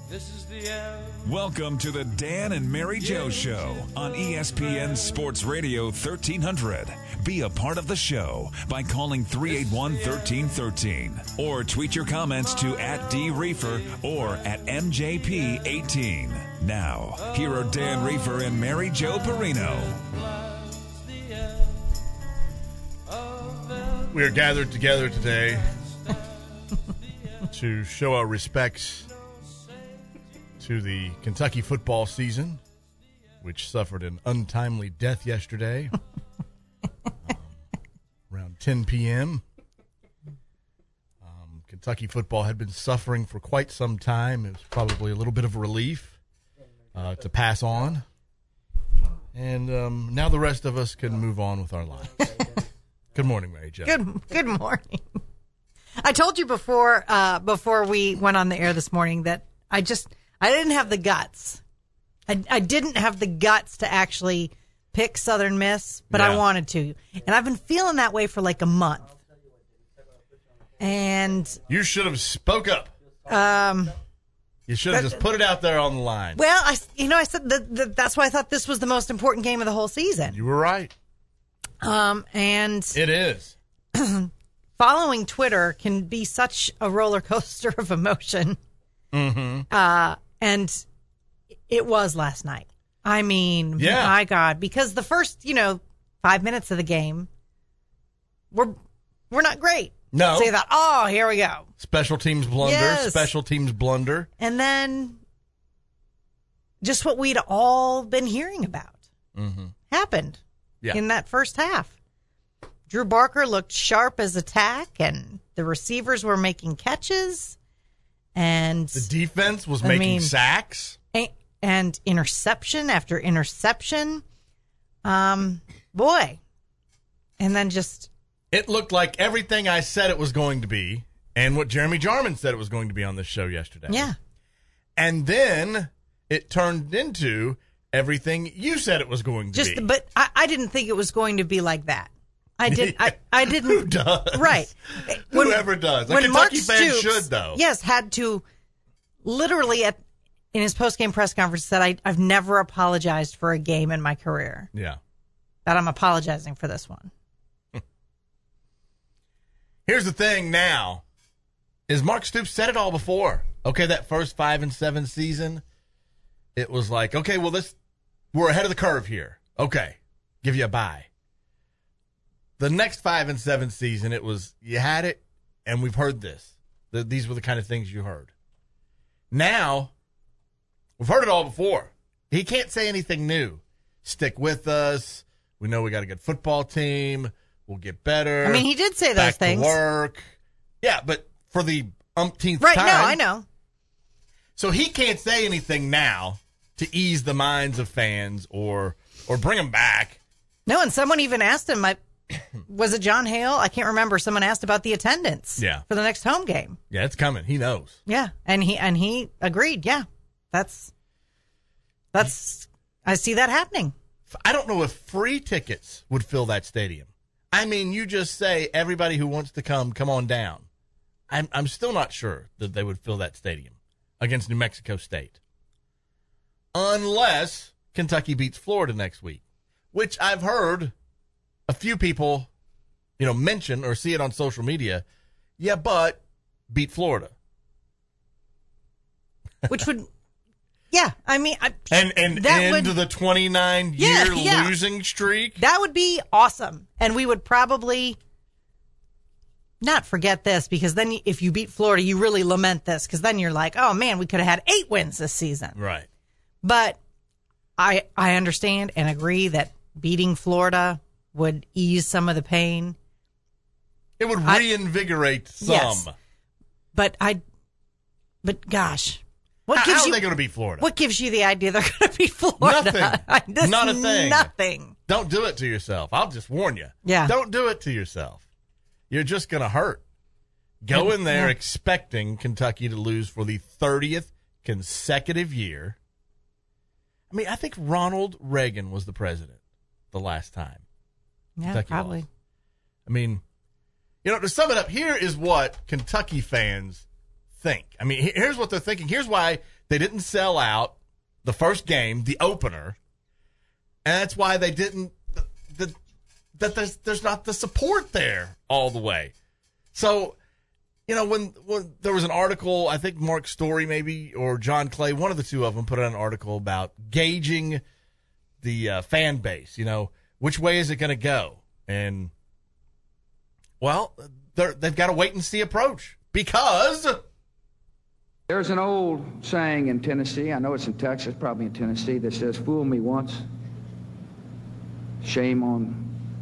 Welcome to the Dan and Mary Jo Show on ESPN Sports Radio 1300. Be a part of the show by calling 381-1313 or tweet your comments to @DReefer or @MJP18. Now, here are Dan Reefer and Mary Jo Perino. We are gathered together today to show our respects to the Kentucky football season, which suffered an untimely death yesterday around 10 p.m. Kentucky football had been suffering for quite some time. It was probably a little bit of a relief to pass on. And now the rest of us can move on with our lives. Good morning, Mary Jo. Good morning. I told you before we went on the air this morning that I didn't have the guts. I didn't have the guts to actually pick Southern Miss, but I wanted to. And I've been feeling that way for like a month. And you should have spoke up. You should have just put it out there on the line. Well, I said that's why I thought this was the most important game of the whole season. You were right. And it is. Following Twitter can be such a roller coaster of emotion. Mm-hmm. And it was last night. I mean, my God, because the first, 5 minutes of the game were not great. No. So you thought, here we go. Special teams blunder. And then just what we'd all been hearing about happened in that first half. Drew Barker looked sharp as attack, and the receivers were making catches. And the defense was making sacks. And interception after interception. Boy. And then just... It looked like everything I said it was going to be, and what Jeremy Jarman said it was going to be on this show yesterday. Yeah. And then it turned into everything you said it was going to be. But I didn't think it was going to be like that. I didn't. Who does? Right. Whoever does. A Kentucky fan should, though. Yes, had to literally in his post-game press conference said, I've never apologized for a game in my career. Yeah. That I'm apologizing for this one. Here's the thing now, is Mark Stoops said it all before. Okay, that first 5-7 season, it was like, okay, well, we're ahead of the curve here. Okay, give you a bye. The next 5-7 season, it was, you had it, and we've heard this. These were the kind of things you heard. Now, we've heard it all before. He can't say anything new. Stick with us. We know we got a good football team. We'll get better. I mean, he did say those things. Back to work. Yeah, but for the umpteenth time. Right, no, I know. So he can't say anything now to ease the minds of fans or bring them back. No, and someone even asked him, was it John Hale? I can't remember. Someone asked about the attendance for the next home game. Yeah, it's coming. He knows. Yeah, and he agreed. Yeah, that's I see that happening. I don't know if free tickets would fill that stadium. I mean, you just say everybody who wants to come on down. I'm still not sure that they would fill that stadium against New Mexico State. Unless Kentucky beats Florida next week, which I've heard a few people, mention or see it on social media. Yeah, but beat Florida. Which would... Yeah, I mean... And end the 29-year losing streak? That would be awesome. And we would probably not forget this, because then if you beat Florida, you really lament this, because then you're like, oh, man, we could have had 8 wins this season. Right. But I understand and agree that beating Florida would ease some of the pain. It would reinvigorate some. Yes. But gosh... How are they going to beat Florida? What gives you the idea they're going to beat Florida? Nothing. Not a thing. Nothing. Don't do it to yourself. I'll just warn you. Yeah. Don't do it to yourself. You're just going to hurt. Go in there expecting Kentucky to lose for the 30th consecutive year. I mean, I think Ronald Reagan was the president the last time. Yeah, Kentucky probably. lost. I mean, to sum it up, here is what Kentucky fans think. I mean, here's what they're thinking. Here's why They didn't sell out the first game, the opener, and that's why they didn't. There's not the support there all the way. So, when there was an article, I think Mark Story maybe or John Clay, one of the two of them put out an article about gauging the fan base. Which way is it going to go? And well, they've got a wait and see approach because there's an old saying in Tennessee, I know it's in Texas, probably in Tennessee, that says, "Fool me once, shame on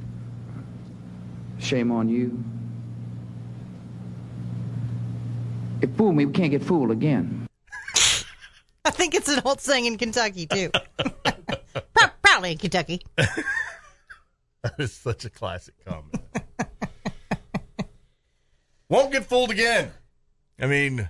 you." If fool me, we can't get fooled again. I think it's an old saying in Kentucky, too. Probably in Kentucky. That is such a classic comment. Won't get fooled again. I mean,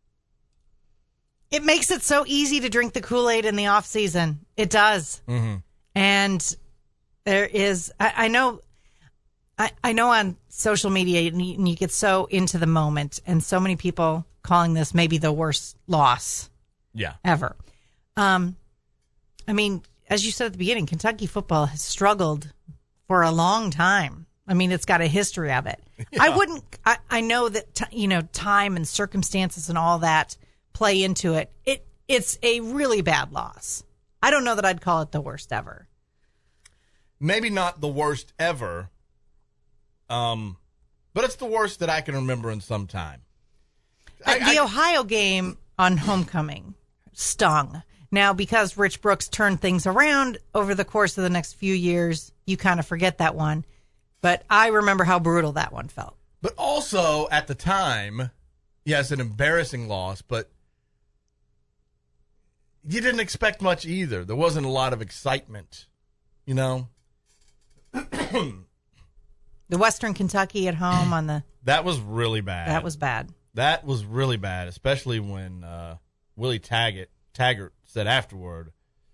it makes it so easy to drink the Kool-Aid in the off season. It does. Mm-hmm. And there is, I know on social media and you get so into the moment and so many people calling this maybe the worst loss ever. I mean, as you said at the beginning, Kentucky football has struggled for a long time. I mean, it's got a history of it. Yeah. I know that, time and circumstances and all that play into it. It's a really bad loss. I don't know that I'd call it the worst ever. Maybe not the worst ever, but it's the worst that I can remember in some time. The Ohio game on homecoming stung. Now, because Rich Brooks turned things around over the course of the next few years, you kind of forget that one. But I remember how brutal that one felt. But also, at the time, yes, an embarrassing loss, but you didn't expect much either. There wasn't a lot of excitement, The Western Kentucky at home on the... That was really bad. That was bad. That was really bad, especially when Willie Taggart said afterward,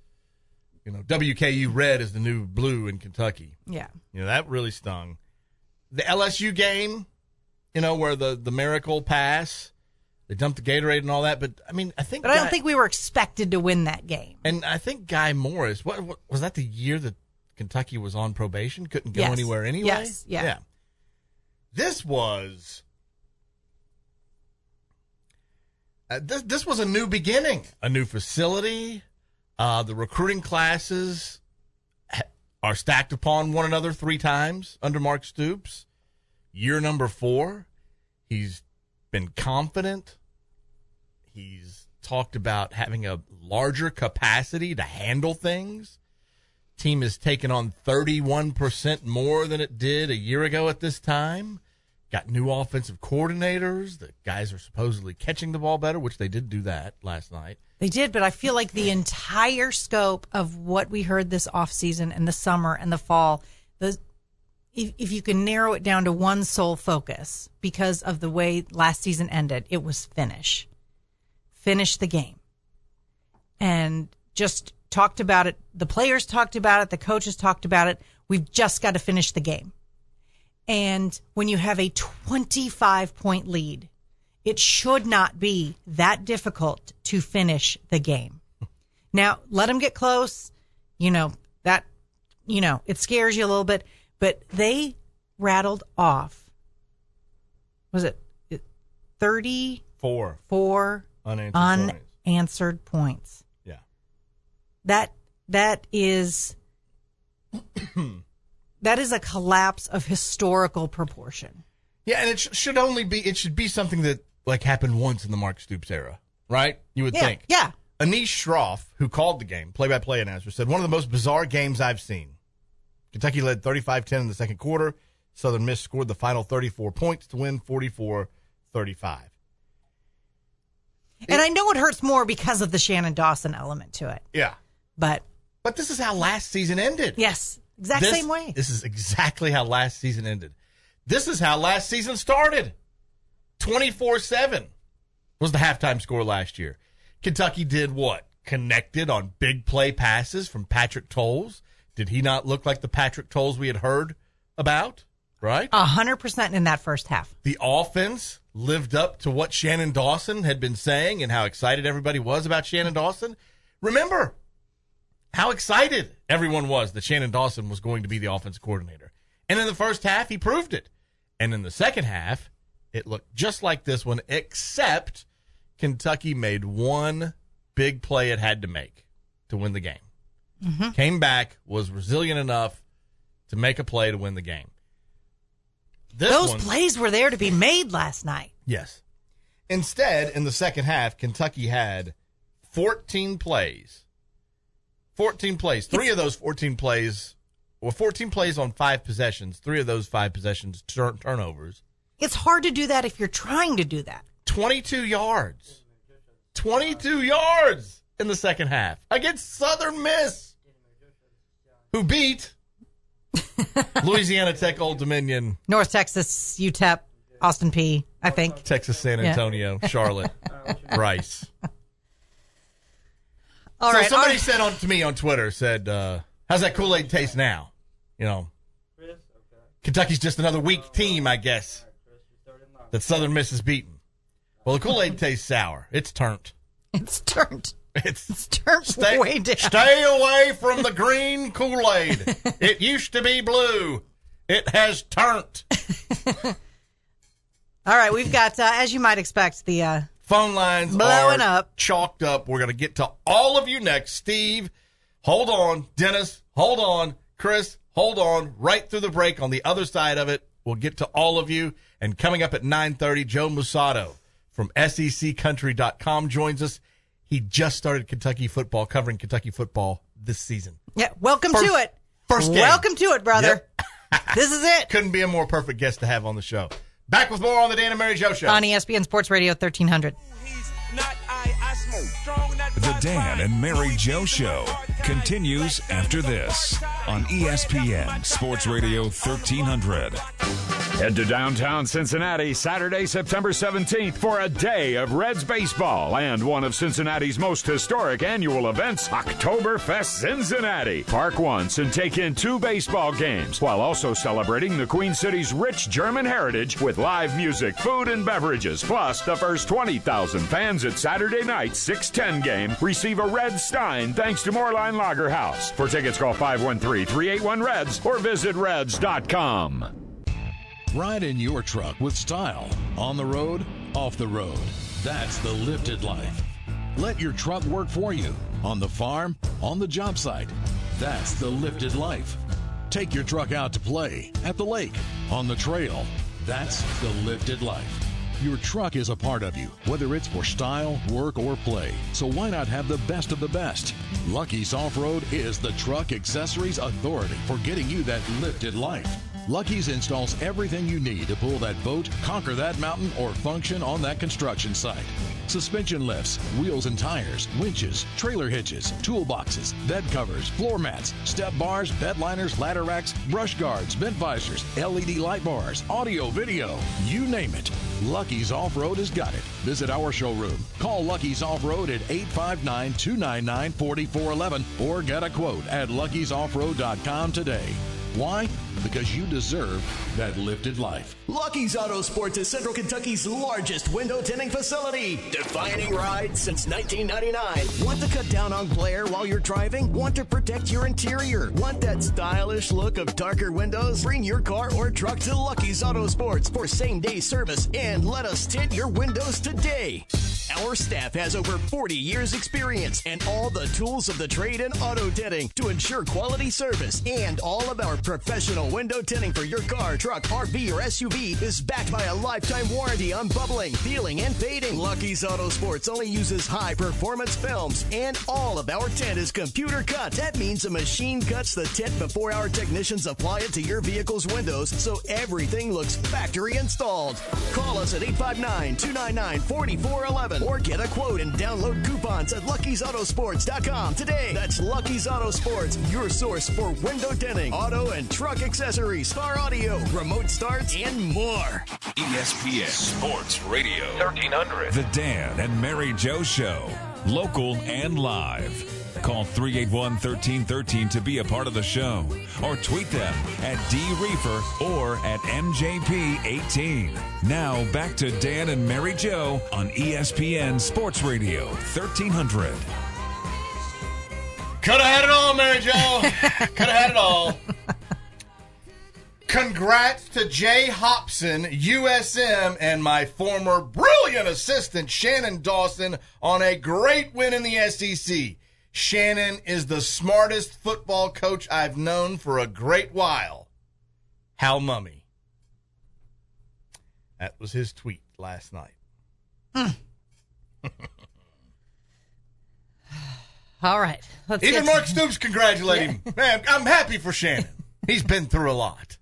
WKU red is the new blue in Kentucky. Yeah. That really stung. The LSU game, where the miracle pass, they dumped the Gatorade and all that. But, I mean, But I don't think we were expected to win that game. And I think Guy Morris, what was that the year that Kentucky was on probation? Couldn't go anywhere anyway? Yes, yeah. This was... This was a new beginning, a new facility. The recruiting classes are stacked upon one another 3 times under Mark Stoops. Year number 4, he's been confident. He's talked about having a larger capacity to handle things. Team has taken on 31% more than it did a year ago at this time. Got new offensive coordinators. The guys are supposedly catching the ball better, which they did do that last night. They did, but I feel like the entire scope of what we heard this offseason and the summer and the fall, if you can narrow it down to one sole focus because of the way last season ended, it was finish. Finish the game. And just talked about it. The players talked about it. The coaches talked about it. We've just got to finish the game. And when you have a 25-point lead, it should not be that difficult to finish the game. Now, let them get close. It scares you a little bit. But they rattled off, was it 34 unanswered points. Yeah. That is... That is a collapse of historical proportion. Yeah, and it should be something that happened once in the Mark Stoops era, right? You would think. Yeah. Anish Shroff, who called the game, play-by-play announcer, said, "One of the most bizarre games I've seen. Kentucky led 35-10 in the second quarter. Southern Miss scored the final 34 points to win 44-35. And I know it hurts more because of the Shannon Dawson element to it. Yeah. But this is how last season ended. Yes. Same way. This is exactly how last season ended. This is how last season started. 24-7 was the halftime score last year. Kentucky did what? Connected on big play passes from Patrick Towles. Did he not look like the Patrick Towles we had heard about? Right? 100% in that first half. The offense lived up to what Shannon Dawson had been saying and how excited everybody was about Shannon Dawson. Remember how excited everyone was that Shannon Dawson was going to be the offensive coordinator. And in the first half, he proved it. And in the second half, it looked just like this one, except Kentucky made one big play it had to make to win the game. Mm-hmm. Came back, was resilient enough to make a play to win the game. Those plays were there to be made last night. Yes. Instead, in the second half, Kentucky had 14 plays. 14 plays. Three of those 14 plays, 14 plays on 5 possessions. 3 of those 5 possessions turnovers. It's hard to do that if you're trying to do that. 22 yards. 22 yards in the second half against Southern Miss, who beat Louisiana Tech, Old Dominion, North Texas, UTEP, Austin Peay, I think. Texas, San Antonio, Charlotte, Rice. All right. Somebody said to me on Twitter, said, how's that Kool-Aid taste now? You know, Kentucky's just another weak team, I guess, that Southern Miss has beaten. Well, the Kool-Aid tastes sour. It's turnt. It's turnt. It's turned way down. Stay away from the green Kool-Aid. It used to be blue. It has turnt. All right, we've got, as you might expect, the phone lines blowing are up, chalked up. We're going to get to all of you next. Steve, hold on. Dennis, hold on. Chris, hold on. Right through the break on the other side of it, we'll get to all of you. And coming up at 9:30, Joe Musato from SECCountry.com joins us. He just started Kentucky football, covering Kentucky football this season. Yeah, welcome to it. First game. Welcome to it, brother. Yep. This is it. Couldn't be a more perfect guest to have on the show. Back with more on the Dan and Mary Jo Show. On ESPN Sports Radio 1300. The Dan and Mary Jo Show continues after this on ESPN Sports Radio 1300. Head to downtown Cincinnati Saturday, September 17th for a day of Reds baseball and one of Cincinnati's most historic annual events, Oktoberfest Cincinnati. Park once and take in 2 baseball games while also celebrating the Queen City's rich German heritage with live music, food, and beverages. Plus, the first 20,000 fans at Saturday night's 6:10 game receive a Red Stein thanks to Moorline Lager House. For tickets, call 513-381-REDS or visit reds.com. Ride in your truck with style. On the road, off the road. That's the lifted life. Let your truck work for you. On the farm, on the job site. That's the lifted life. Take your truck out to play, at the lake, on the trail. That's the lifted life. Your truck is a part of you, whether it's for style, work, or play. So why not have the best of the best? Lucky's Off-Road is the truck accessories authority for getting you that lifted life. Lucky's installs everything you need to pull that boat, conquer that mountain, or function on that construction site. Suspension lifts, wheels and tires, winches, trailer hitches, toolboxes, bed covers, floor mats, step bars, bed liners, ladder racks, brush guards, vent visors, LED light bars, audio, video, you name it. Lucky's Off-Road has got it. Visit our showroom. Call Lucky's Off-Road at 859-299-4411 or get a quote at luckysoffroad.com today. Why? Because you deserve that lifted life. Lucky's Auto Sports is Central Kentucky's largest window tinting facility. Defining rides since 1999. Want to cut down on glare while you're driving? Want to protect your interior? Want that stylish look of darker windows? Bring your car or truck to Lucky's Auto Sports for same-day service and let us tint your windows today. Our staff has over 40 years experience and all the tools of the trade in auto tinting to ensure quality service. And all of our professional window tinting for your car, truck, RV, or SUV is backed by a lifetime warranty on bubbling, peeling, and fading. Lucky's Auto Sports only uses high-performance films, and all of our tint is computer cut. That means a machine cuts the tint before our technicians apply it to your vehicle's windows, so everything looks factory installed. Call us at 859-299-4411 or get a quote and download coupons at Lucky'sAutosports.com today. That's Lucky's Auto Sports, your source for window tinting, auto and truck accessories, star audio, remote starts, and more. ESPN Sports Radio 1300. The Dan and Mary Jo Show. Local and live. Call 381-1313 to be a part of the show, or tweet them at DReefer or at MJP18. Now back to Dan and Mary Jo on ESPN Sports Radio 1300. Could have had it all, Mary Jo. Could have had it all. Congrats to Jay Hobson, USM, and my former brilliant assistant, Shannon Dawson, on a great win in the SEC. Shannon is the smartest football coach I've known for a great while. Hal Mummy. That was his tweet last night. All right. Even Mark Stoops congratulate him. Man, I'm happy for Shannon. He's been through a lot.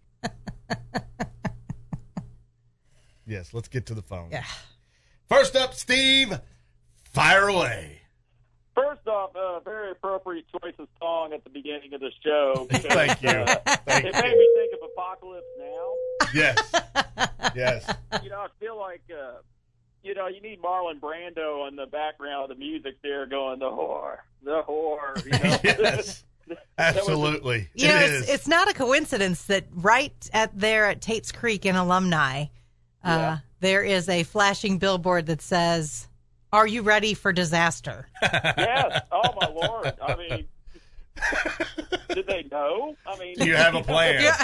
Yes, let's get to the phone. Yeah. First up, Steve, fire away. First off, a very appropriate choice of song at the beginning of the show. Because, Thank you. Thank it you. made me think of Apocalypse Now. Yes. Yes. I feel like, you need Marlon Brando in the background of the music there going, the whore. Yes. Absolutely. It's not a coincidence that right there at Tate's Creek in Alumni, there is a flashing billboard that says, "Are you ready for disaster?" Yes. Oh, my Lord. I mean, did they know? I mean, Do you have a plan? Yeah.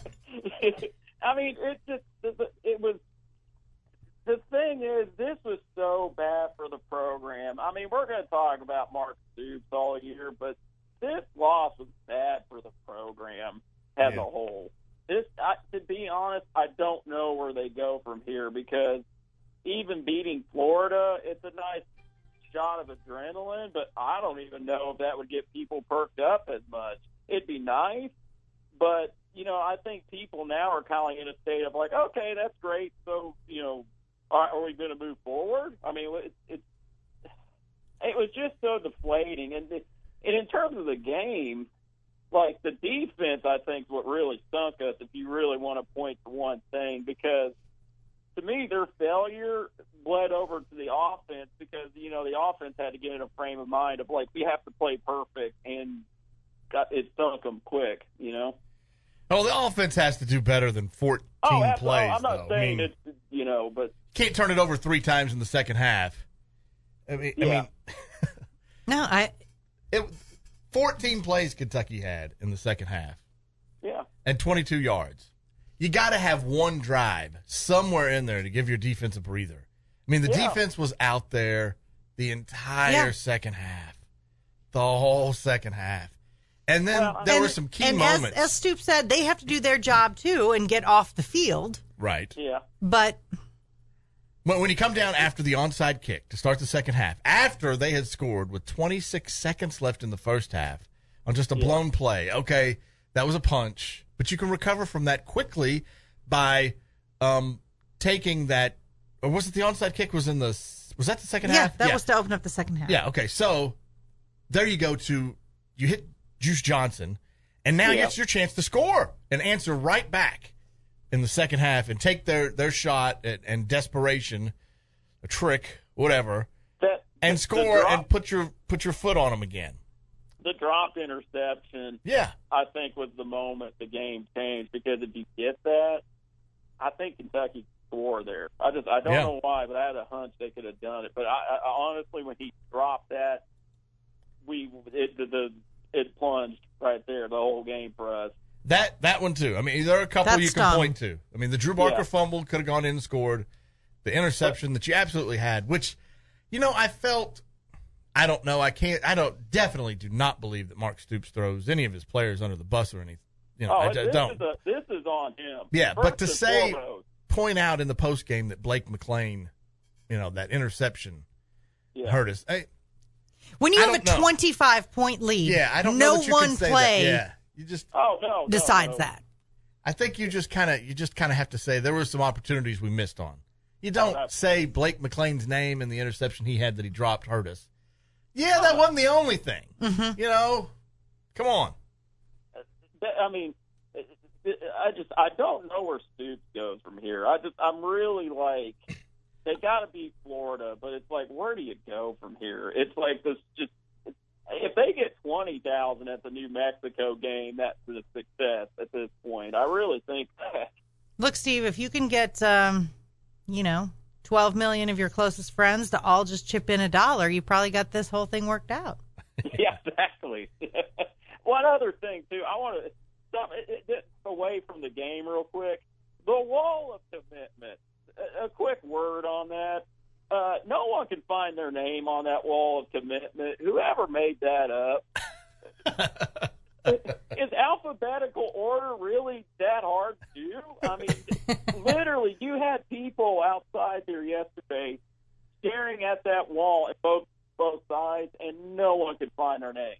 I mean, it was. The thing is, this was so bad for the program. I mean, we're going to talk about Mark Stoops all year, but this loss was bad for the program as a whole. To be honest, I don't know where they go from here, because even beating Florida, it's a nice shot of adrenaline, but I don't even know if that would get people perked up as much. It'd be nice, but, I think people now are kind of in a state of like, okay, that's great, so, are we going to move forward? I mean, it was just so deflating. And in terms of the game, like the defense, I think is what really sunk us, if you really want to point to one thing, because to me, their failure bled over to the offense, because, the offense had to get in a frame of mind of like, we have to play perfect, and it sunk them quick, Oh, the offense has to do better than 14 plays. I'm not saying it's, but can't turn it over 3 times in the second half. I mean, No, 14 plays Kentucky had in the second half. Yeah. And 22 yards. You got to have one drive somewhere in there to give your defense a breather. I mean, the defense was out there the entire second half, the whole second half. And then there were some key moments. As Stoops said, they have to do their job too and get off the field. Right. Yeah. But when you come down after the onside kick to start the second half, after they had scored with 26 seconds left in the first half on just a blown play, okay, that was a punch, but you can recover from that quickly by taking that. Or was it the onside kick? Was that the second half? Yeah, that was to open up the second half. Yeah. Okay. So there you go. You hit Juice Johnson, and now it's your chance to score and answer right back in the second half and take their shot and desperation, a trick, whatever, and score and put your foot on them again. The dropped interception, I think, was the moment the game changed, because if you get that, I think Kentucky scored there. I don't know why, but I had a hunch they could have done it. But I honestly, when he dropped that, it plunged right there, the whole game for us. That one too. I mean, there are a couple you can point to. I mean, the Drew Barker fumble could have gone in and scored. The interception that you absolutely had, which, I felt, I don't know, definitely do not believe that Mark Stoops throws any of his players under the bus or anything. I don't. This is on him. Yeah, but to point out in the post game that Blake McLean, that interception hurt us. When you have a 25-point lead, I don't know that you one can say play that. You just decides that. I think you just kind of have to say there were some opportunities we missed on. You don't say Blake McLean's name and the interception he had that he dropped hurt us. Yeah, that wasn't the only thing. Mm-hmm. Come on. I mean, I don't know where Stoops goes from here. I'm really like, they got to beat Florida, but it's like, where do you go from here? It's like this, just if they get 20,000 at the New Mexico game, that's a success at this point. I really think that. Look, Steve, if you can get, 12 million of your closest friends to all just chip in $1, you probably got this whole thing worked out. Yeah, exactly. One other thing, too, I want to get away from the game real quick. The wall of commitment, a quick word on that. No one can find their name on that wall of commitment. Whoever made that up. Is alphabetical order really that hard to do? I mean, literally, you had people outside here yesterday staring at that wall at both sides, and no one could find their name.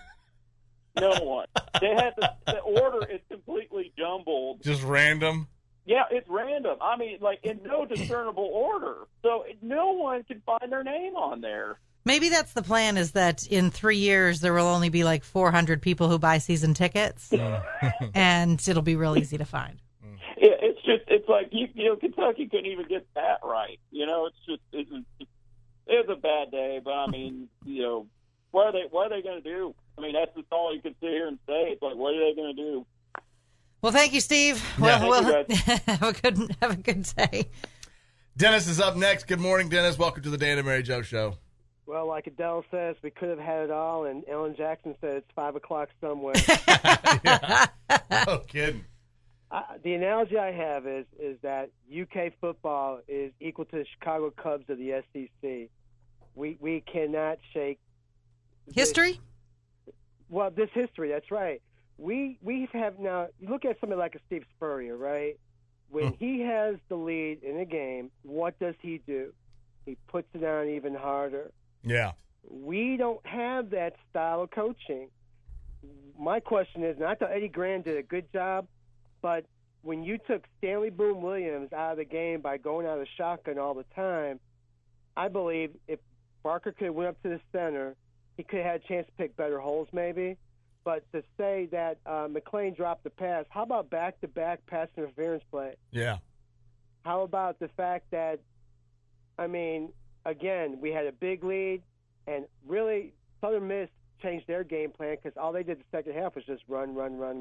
No one. They had the order is completely jumbled. Just random? Yeah, it's random. I mean, like, in no discernible order. So no one can find their name on there. Maybe that's the plan, is that in 3 years there will only be like 400 people who buy season tickets, and it'll be real eady to find. It's like, Kentucky couldn't even get that right. It was a bad day, but I mean, what are they going to do? I mean, that's just all you can sit here and say. It's like, what are they going to do? Well, thank you, Steve. Yeah. Well, have a good day. Dennis is up next. Good morning, Dennis. Welcome to the Dan and Mary Jo Show. Well, like Adele says, we could have had it all, and Ellen Jackson said it's 5 o'clock somewhere. Yeah. No kidding. The analogy I have is that UK football is equal to the Chicago Cubs of the SEC. We cannot shake history. This history, that's right. We have now. You look at somebody like a Steve Spurrier, right? When he has the lead in a game, what does he do? He puts it on even harder. Yeah. We don't have that style of coaching. My question is, and I thought Eddie Gran did a good job, but when you took Stanley Boone Williams out of the game by going out of shotgun all the time, I believe if Barker could have went up to the center, he could have had a chance to pick better holes maybe. But to say that McClain dropped the pass, how about back-to-back pass interference play? Yeah. How about the fact that, I mean, again, we had a big lead, and really Southern Miss changed their game plan because all they did the second half was just run.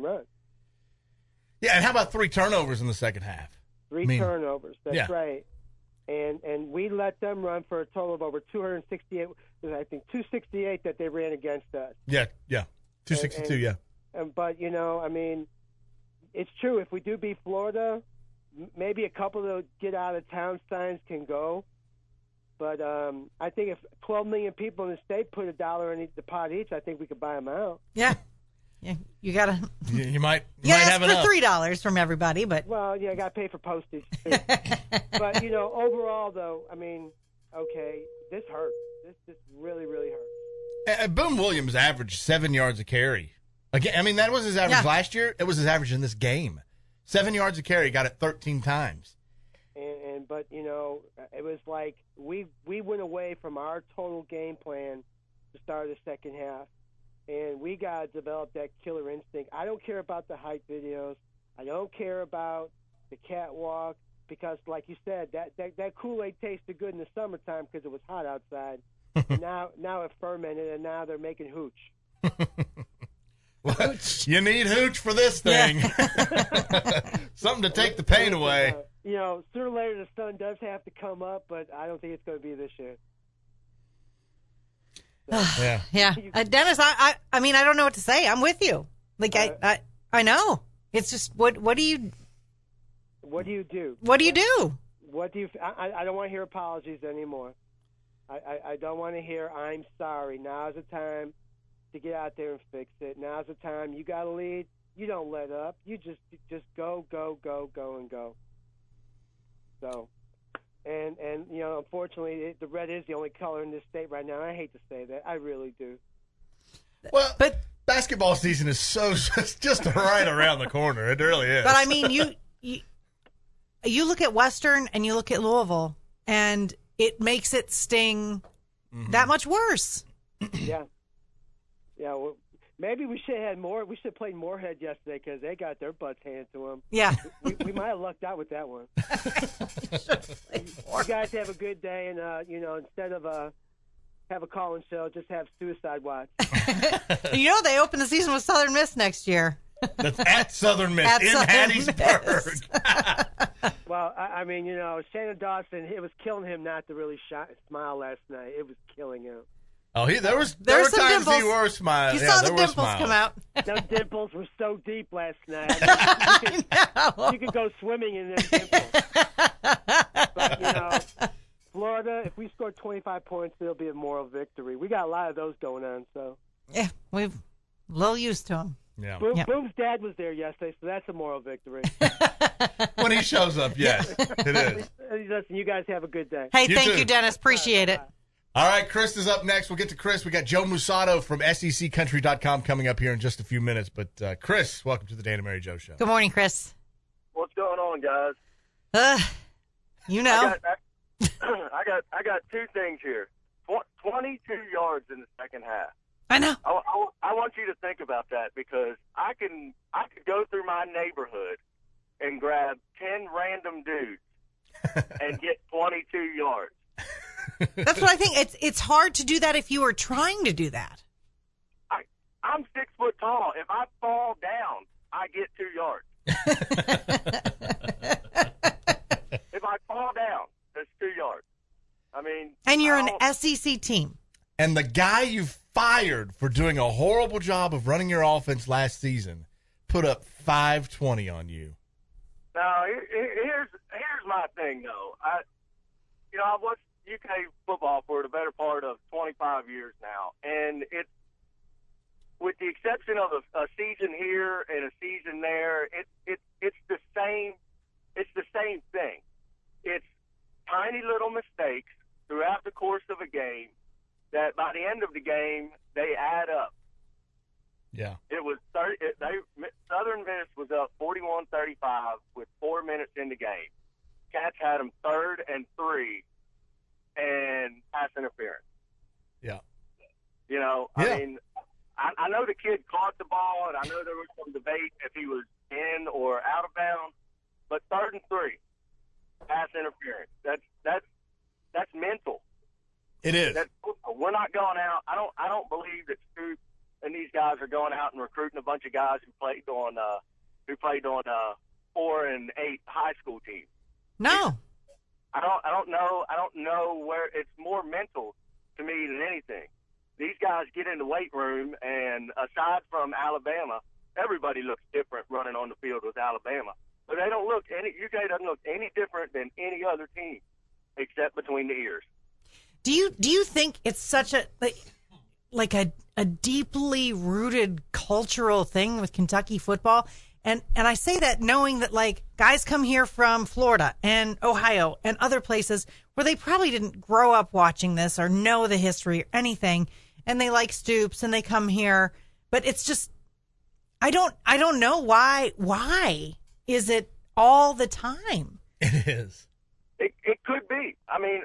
Yeah, and how about 3 turnovers in the second half? Three turnovers, that's right. And we let them run for a total of over 268, I think 268 that they ran against us. Yeah. 262, But, I mean, it's true. If we do beat Florida, maybe a couple of the get-out-of-town signs can go. But I think if 12 million people in the state put $1 in the pot each, I think we could buy them out. Yeah. You got to... You might ask have enough. for $3 from everybody, but... Well, I got to pay for postage, too. But, overall, though, I mean, okay, this hurts. This really, really hurts. Boone Williams averaged 7 yards a carry. Again, I mean, that was his average last year. It was his average in this game. 7 yards a carry, got it 13 times. But it was like we went away from our total game plan to start the second half, and we got to develop that killer instinct. I don't care about the hype videos. I don't care about the catwalk because, like you said, that Kool-Aid tasted good in the summertime because it was hot outside. now it fermented, and now they're making hooch. Well, you need hooch for this thing. Something to take the pain away. Sooner or later the sun does have to come up, but I don't think it's going to be this year. So. Yeah. Dennis, I mean, I don't know what to say. I'm with you. Like, I know. It's just, what do you do? What do you do? I don't want to hear apologies anymore. I don't want to hear I'm sorry. Now's the time to get out there and fix it. Now's the time. You got to lead. You don't let up. You just go, and go. So, and unfortunately, the red is the only color in this state right now. I hate to say that. I really do. Well, but basketball season is just right around the corner. It really is. But, I mean, you look at Western and you look at Louisville, and it makes it sting that much worse. Yeah. Well, maybe we should have had more. We should have played Moorhead yesterday because they got their butts handed to them. Yeah. We might have lucked out with that one. You guys have a good day, and instead of have a call-in show. Just have Suicide Watch. They open the season with Southern Miss next year. That's at Southern Miss At in Southern Hattiesburg. Well, I mean, Shannon Dawson, it was killing him not to really smile last night. It was killing him. Oh, there were some times dimples. he were smiling. You Yeah, saw there the were dimples smiles. come out. Those dimples were so deep last night. I mean, you could go swimming in those dimples. But, Florida, if we score 25 points, it'll be a moral victory. We got a lot of those going on. So Yeah, we've a little used to them. Yeah. Boom's dad was there yesterday, so that's a moral victory. When he shows up, yes, it is. Listen, you guys have a good day. Hey, You thank too. you, Dennis. Appreciate it. All right, Chris is up next. We'll get to Chris. We got Joe Musato from SECCountry.com coming up here in just a few minutes. But Chris, welcome to the Dan and Mary Joe Show. Good morning, Chris. What's going on, guys? You know. I got two things here. 22 yards in the second half. I know. I want you to think about that because I could go through my neighborhood and grab 10 random dudes and get 22 yards. That's what I think. It's hard to do that if you are trying to do that. I'm 6 foot tall. If I fall down, I get 2 yards. If I fall down, that's 2 yards. I mean, And you're an SEC team. And the guy you fired for doing a horrible job of running your offense last season put up 520 on you. now here's my thing though. I've watched UK football for the better part of 25 years now, and it's with the exception of a season here and a season there, it's the same. It's the same thing. It's tiny little mistakes throughout the course of a game that by the end of the game they add up. Yeah. It was Southern Miss was up 41-35 with 4 minutes in the game. Cats had them 3rd and 3 and pass interference. Yeah. I mean, I know the kid caught the ball, and I know there was some debate if he was in or out of bounds, but 3rd and 3, pass interference. That's mental. It is. We're not going out. I don't believe that Stoops and these guys are going out and recruiting a bunch of guys who played on 4 and 8 high school teams. No. I don't know where it's more mental to me than anything. These guys get in the weight room, and aside from Alabama, everybody looks different running on the field with Alabama. But they don't look UK doesn't look any different than any other team, except between the ears. Do you think it's such a a deeply rooted cultural thing with Kentucky football? And I say that knowing that guys come here from Florida and Ohio and other places where they probably didn't grow up watching this or know the history or anything, and they like Stoops and they come here, but it's just I don't know why is it all the time? It is. It could be. I mean,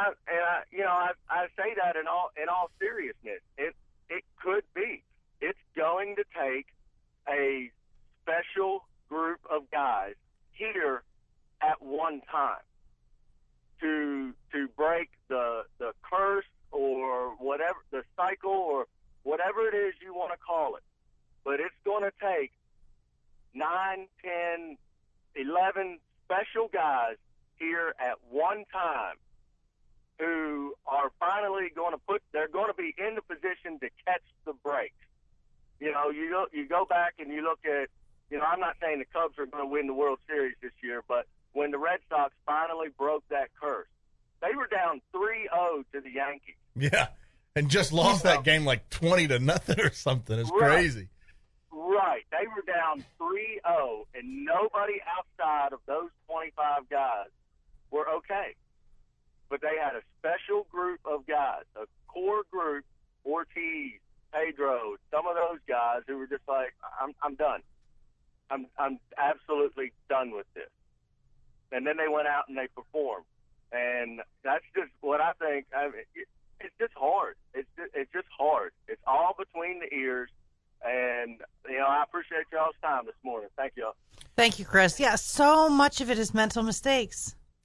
I say that in all seriousness. It could be. It's going to take a special group of guys here at one time to break the curse or whatever, the cycle or whatever it is you want to call it. But it's going to take 9, 10, 11 special guys here at one time who are finally they're going to be in the position to catch the breaks. You go back and you look at, I'm not saying the Cubs are going to win the World Series this year, but when the Red Sox finally broke that curse, they were down 3-0 to the Yankees. Yeah. And just lost that game 20-0 or something. It's crazy. Right. They were down 3-0, and nobody outside of those 25 guys were okay. But they had a special group of guys, a core group, Ortiz, Pedro, some of those guys who were just like, I'm done. I'm absolutely done with this. And then they went out and they performed. And that's just what I think. I mean, it's just hard. It's just hard. It's all between the ears. And, I appreciate y'all's time this morning. Thank y'all. Thank you, Chris. Yeah, so much of it is mental mistakes.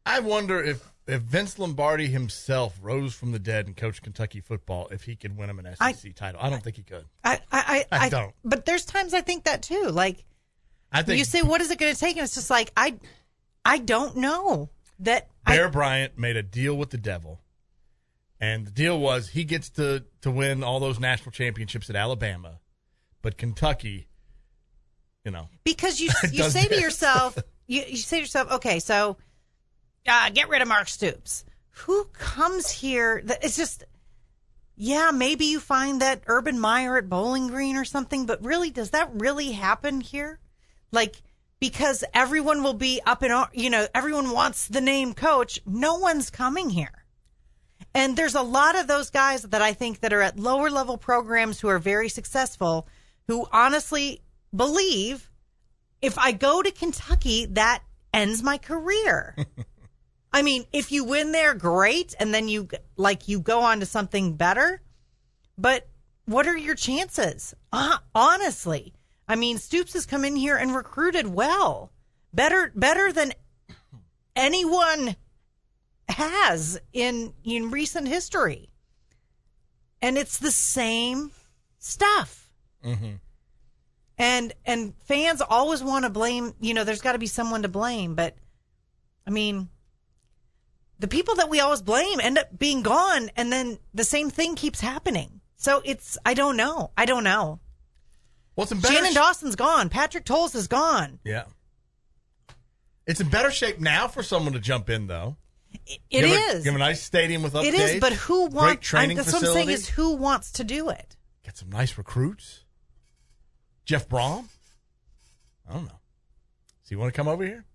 I wonder if Vince Lombardi himself rose from the dead and coached Kentucky football, if he could win him an SEC title. I don't think he could. I don't. But there's times I think that too. Like, I think you say, what is it going to take? And it's just like, I don't know. Bear Bryant made a deal with the devil. And the deal was he gets to win all those national championships at Alabama. But Kentucky, Because you say to yourself, you say to yourself, okay, so get rid of Mark Stoops. Who comes here? It's just, maybe you find that Urban Meyer at Bowling Green or something, but really, does that really happen here? Like, because everyone will be up in, everyone wants the name coach. No one's coming here. And there's a lot of those guys that I think that are at lower level programs who are very successful, who honestly believe if I go to Kentucky, that ends my career. I mean, if you win there, great. And then you go on to something better. But what are your chances? Honestly. I mean, Stoops has come in here and recruited well. Better than anyone has in recent history. And it's the same stuff. Mm-hmm. And fans always want to blame, there's got to be someone to blame. But, I mean, the people that we always blame end up being gone, and then the same thing keeps happening. So I don't know. Well, it's Shannon Dawson's gone. Patrick Tolles is gone. Yeah. It's in better shape now for someone to jump in, though. It is. You have a nice stadium with updates. It is, but who wants? Great training that's facility. What I'm saying is, who wants to do it? Get some nice recruits. Jeff Brom? I don't know. Does he want to come over here?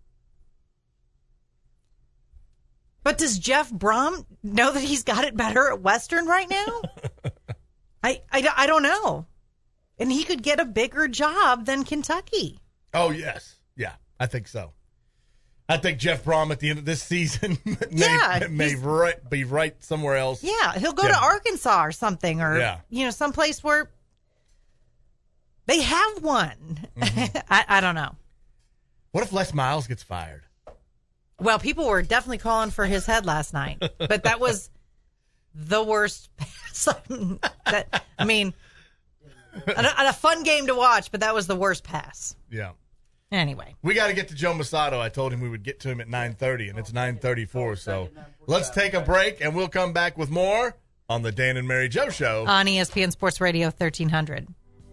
But does Jeff Brom know that he's got it better at Western right now? I don't know. And he could get a bigger job than Kentucky. Oh, yes. Yeah, I think so. I think Jeff Brom at the end of this season may be right somewhere else. Yeah, he'll go to Arkansas or something, or someplace where they have one. Mm-hmm. I don't know. What if Les Miles gets fired? Well, people were definitely calling for his head last night, but that was the worst pass. A fun game to watch, but that was the worst pass. Yeah. Anyway. We got to get to Joe Masato. I told him we would get to him at 9:30, and it's 9:34. So let's take a break, and we'll come back with more on the Dan and Mary Joe Show. On ESPN Sports Radio 1300.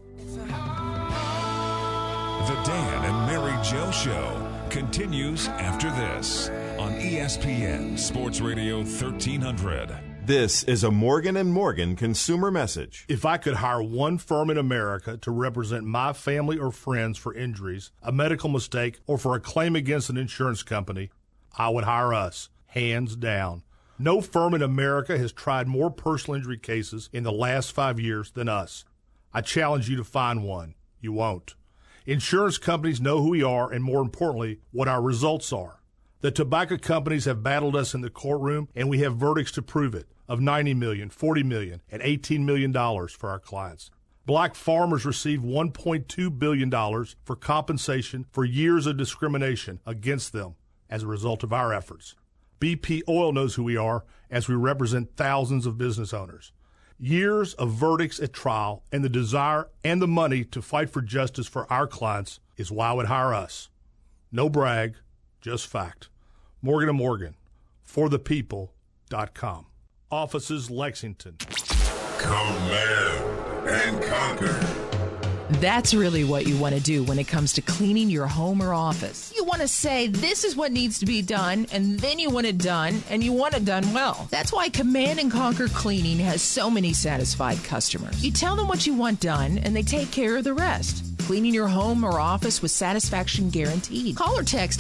The Dan and Mary Joe Show continues after this on ESPN Sports Radio 1300. This is a Morgan & Morgan consumer message. If I could hire one firm in America to represent my family or friends for injuries, a medical mistake, or for a claim against an insurance company, I would hire us, hands down. No firm in America has tried more personal injury cases in the last 5 years than us. I challenge you to find one. You won't. Insurance companies know who we are and, more importantly, what our results are. The tobacco companies have battled us in the courtroom, and we have verdicts to prove it, of $90 million, $40 million, and $18 million for our clients. Black farmers received $1.2 billion for compensation for years of discrimination against them as a result of our efforts. BP Oil knows who we are as we represent thousands of business owners. Years of verdicts at trial and the desire and the money to fight for justice for our clients is why I would hire us. No brag, just fact. Morgan & Morgan, forthepeople.com. Offices Lexington. Command and conquer. That's really what you want to do when it comes to cleaning your home or office. You want to say, this is what needs to be done, and then you want it done, and you want it done well. That's why Command and Conquer Cleaning has so many satisfied customers. You tell them what you want done, and they take care of the rest. Cleaning your home or office with satisfaction guaranteed. Call or text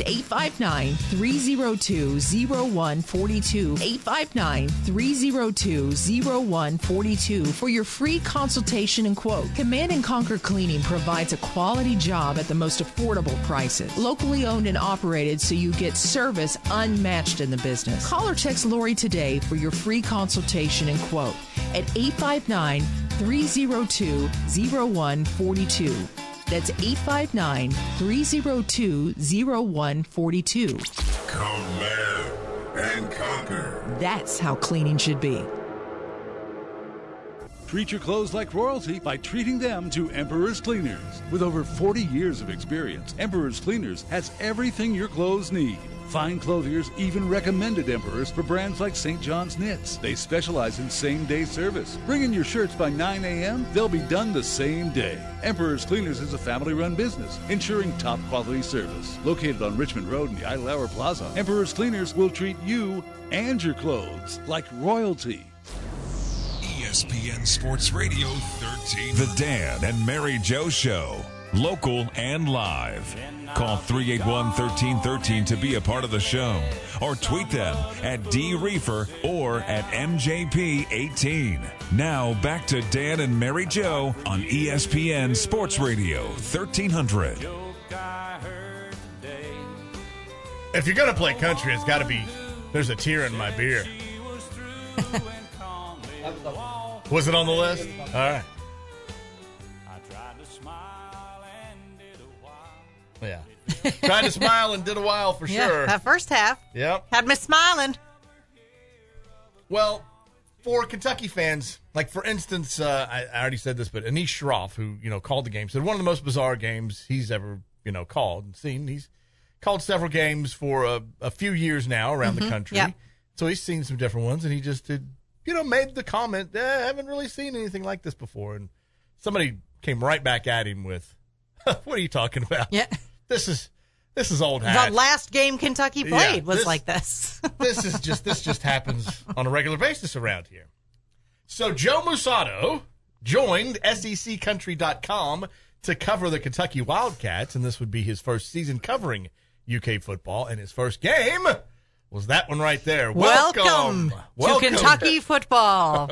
859-302-0142, 859-302-0142 for your free consultation and quote. Command and Conquer Cleaning provides a quality job at the most affordable prices. Locally owned and operated, so you get service unmatched in the business. Call or text Lori today for your free consultation and quote at 859-302-0142. That's 859-302-0142. Command and conquer. That's how cleaning should be. Treat your clothes like royalty by treating them to Emperor's Cleaners. With over 40 years of experience, Emperor's Cleaners has everything your clothes need. Fine clothiers even recommended Emperor's for brands like St. John's Knits. They specialize in same-day service. Bring in your shirts by 9 a.m., they'll be done the same day. Emperor's Cleaners is a family-run business, ensuring top-quality service. Located on Richmond Road in the Idle Hour Plaza, Emperor's Cleaners will treat you and your clothes like royalty. ESPN Sports Radio 13. The Dan and Mary Joe Show. Local and live. Call 381-1313 to be a part of the show. Or tweet them at DReefer or at MJP18. Now back to Dan and Mary Joe on ESPN Sports Radio 1300. If you're going to play country, it's got to be, there's a tear in my beer. Was it on the list? All right. Yeah. Tried to smile and did a while for sure. That first half. Yep. Had me smiling. Well, for Kentucky fans, like for instance, I already said this, but Anish Shroff, who, called the game, said one of the most bizarre games he's ever, called and seen. He's called several games for a few years now around the country. Yep. So he's seen some different ones, and he just did, made the comment, I haven't really seen anything like this before. And somebody came right back at him with, what are you talking about? Yeah. This is old hat. The last game Kentucky played was like this. This just happens on a regular basis around here. So Joe Musato joined SECCountry.com to cover the Kentucky Wildcats, and this would be his first season covering UK football, and his first game was that one right there. Welcome to Kentucky football.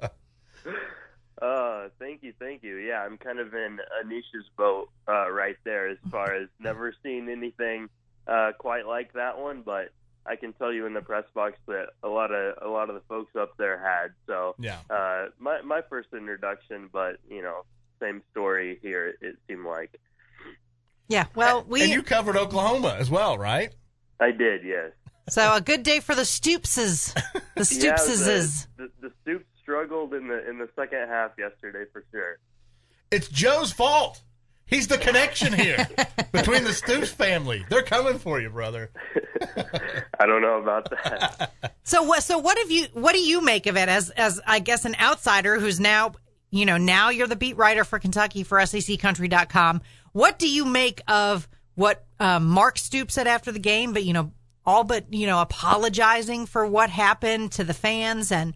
Thank you. Yeah, I'm kind of in Anish's boat right there as far as never seen anything quite like that one, but I can tell you in the press box that a lot of the folks up there had. So yeah, my first introduction, but same story here. It seemed like. Yeah, well, and you covered Oklahoma as well, right? I did, yes. So a good day for the Stoopses. The Stoopses. Yeah, the Stoops struggled in the second half yesterday for sure. It's Joe's fault. He's the connection here between the Stoops family. They're coming for you, brother. I don't know about that. So what do you make of it as I guess an outsider who's now you're the beat writer for Kentucky for SECCountry.com. What do you make of what Mark Stoops said after the game, but all but apologizing for what happened to the fans and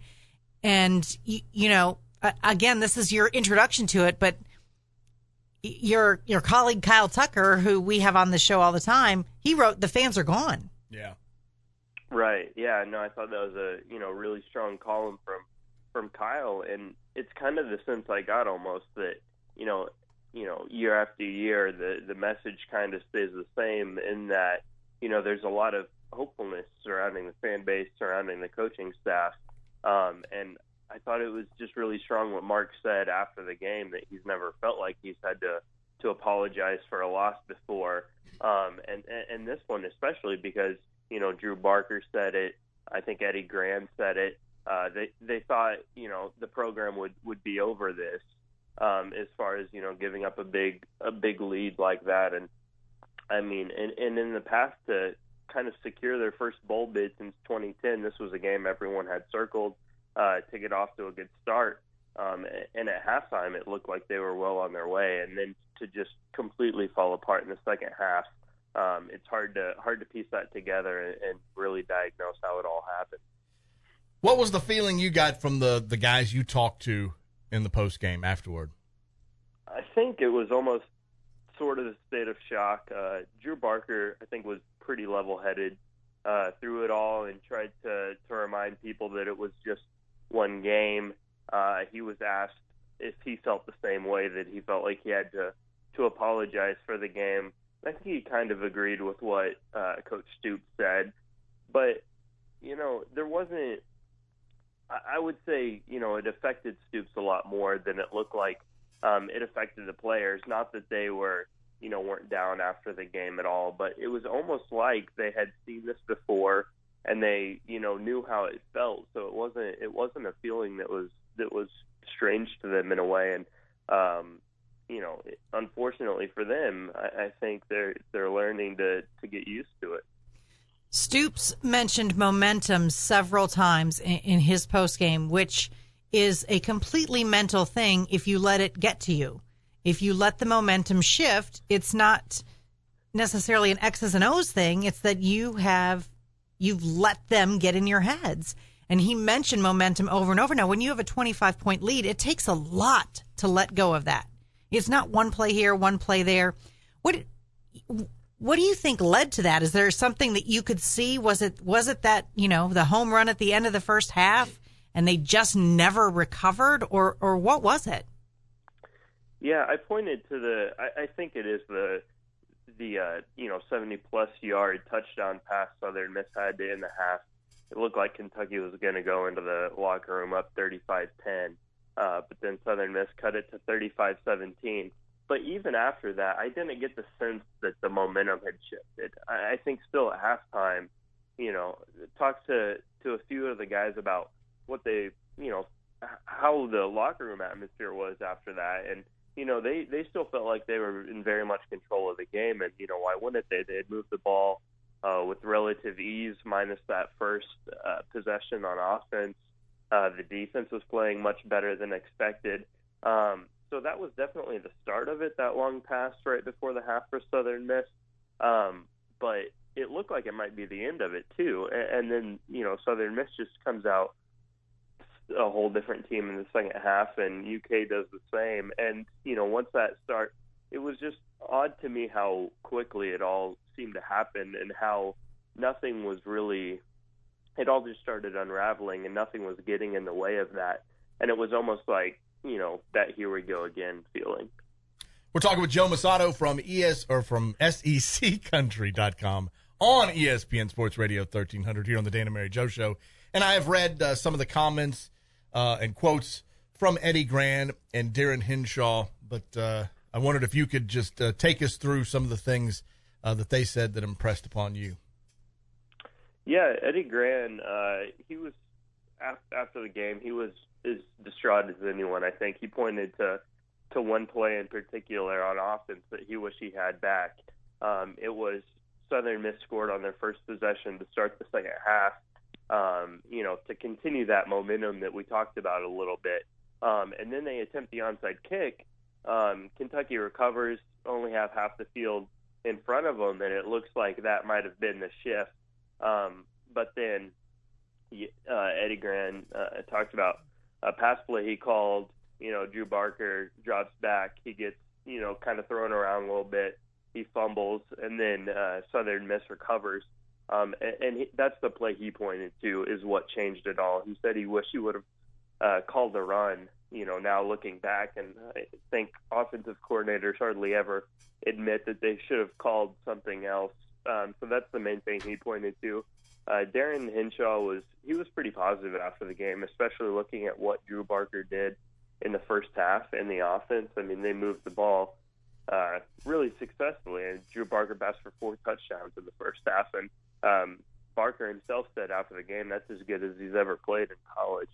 again, this is your introduction to it, but your colleague Kyle Tucker, who we have on the show all the time, he wrote the fans are gone. Yeah. Right. Yeah. No, I thought that was a really strong column from Kyle, and it's kind of the sense I got almost that year after year the message kind of stays the same in that there's a lot of hopefulness surrounding the fan base, surrounding the coaching staff, and I thought it was just really strong what Mark said after the game, that he's never felt like he's had to apologize for a loss before, and this one especially because Drew Barker said it. I think Eddie Gran said it. They thought the program would be over this as far as giving up a big lead like that, and I mean and in the past to kind of secure their first bowl bid since 2010, this was a game everyone had circled to get off to a good start, and at halftime it looked like they were well on their way, and then to just completely fall apart in the second half, it's hard to piece that together and really diagnose how it all happened. What was the feeling you got from the guys you talked to in the post game afterward? I think it was almost sort of the state of shock. Drew Barker, I think, was pretty level-headed through it all and tried to remind people that it was just one game. He was asked if he felt the same way, that he felt like he had to apologize for the game. I think he kind of agreed with what Coach Stoops said. But, there wasn't – I would say, it affected Stoops a lot more than it looked like it affected the players. Not that they were – weren't down after the game at all, but it was almost like they had seen this before, and they, knew how it felt. So it wasn't a feeling that was strange to them in a way. And, unfortunately for them, I think they're learning to get used to it. Stoops mentioned momentum several times in his postgame, which is a completely mental thing if you let it get to you. If you let the momentum shift, it's not necessarily an X's and O's thing. It's that you've let them get in your heads. And he mentioned momentum over and over. Now, when you have a 25-point lead, it takes a lot to let go of that. It's not one play here, one play there. What do you think led to that? Is there something that you could see? Was it that, the home run at the end of the first half and they just never recovered, or what was it? Yeah, I pointed to I think it is the 70-plus yard touchdown pass Southern Miss had to end the half. It looked like Kentucky was going to go into the locker room up 35-10, but then Southern Miss cut it to 35-17. But even after that, I didn't get the sense that the momentum had shifted. I think still at halftime, talked to a few of the guys about what they, how the locker room atmosphere was after that. And, they still felt like they were in very much control of the game. And, why wouldn't they? They had moved the ball with relative ease, minus that first possession on offense. The defense was playing much better than expected. So that was definitely the start of it, that long pass right before the half for Southern Miss. But it looked like it might be the end of it, too. And then, Southern Miss just comes out a whole different team in the second half, and UK does the same. And, once that started, it was just odd to me how quickly it all seemed to happen and how nothing was really – it all just started unraveling and nothing was getting in the way of that. And it was almost like, that here we go again feeling. We're talking with Joe Mussatto from from SECcountry.com on ESPN Sports Radio 1300 here on the Dan and Mary Joe Show. And I have read some of the comments and quotes from Eddie Gran and Darren Henshaw, but I wondered if you could just take us through some of the things that they said that impressed upon you. Yeah, Eddie Gran, he was after the game, he was as distraught as anyone. I think he pointed to one play in particular on offense that he wished he had back. It was Southern Miss scored on their first possession to start the second half. To continue that momentum that we talked about a little bit. And then they attempt the onside kick. Kentucky recovers, only have half the field in front of them, and it looks like that might have been the shift. But then Eddie Gran talked about a pass play he called. Drew Barker drops back. He gets, kind of thrown around a little bit. He fumbles, and then Southern Miss recovers. That's the play he pointed to is what changed it all. He said he wished he would have called the run, now looking back. And I think offensive coordinators hardly ever admit that they should have called something else. So that's the main thing he pointed to. Darren Henshaw was pretty positive after the game, especially looking at what Drew Barker did in the first half in the offense. I mean, they moved the ball really successfully, and Drew Barker passed for 4 touchdowns in the first half. And Barker himself said after the game that's as good as he's ever played in college.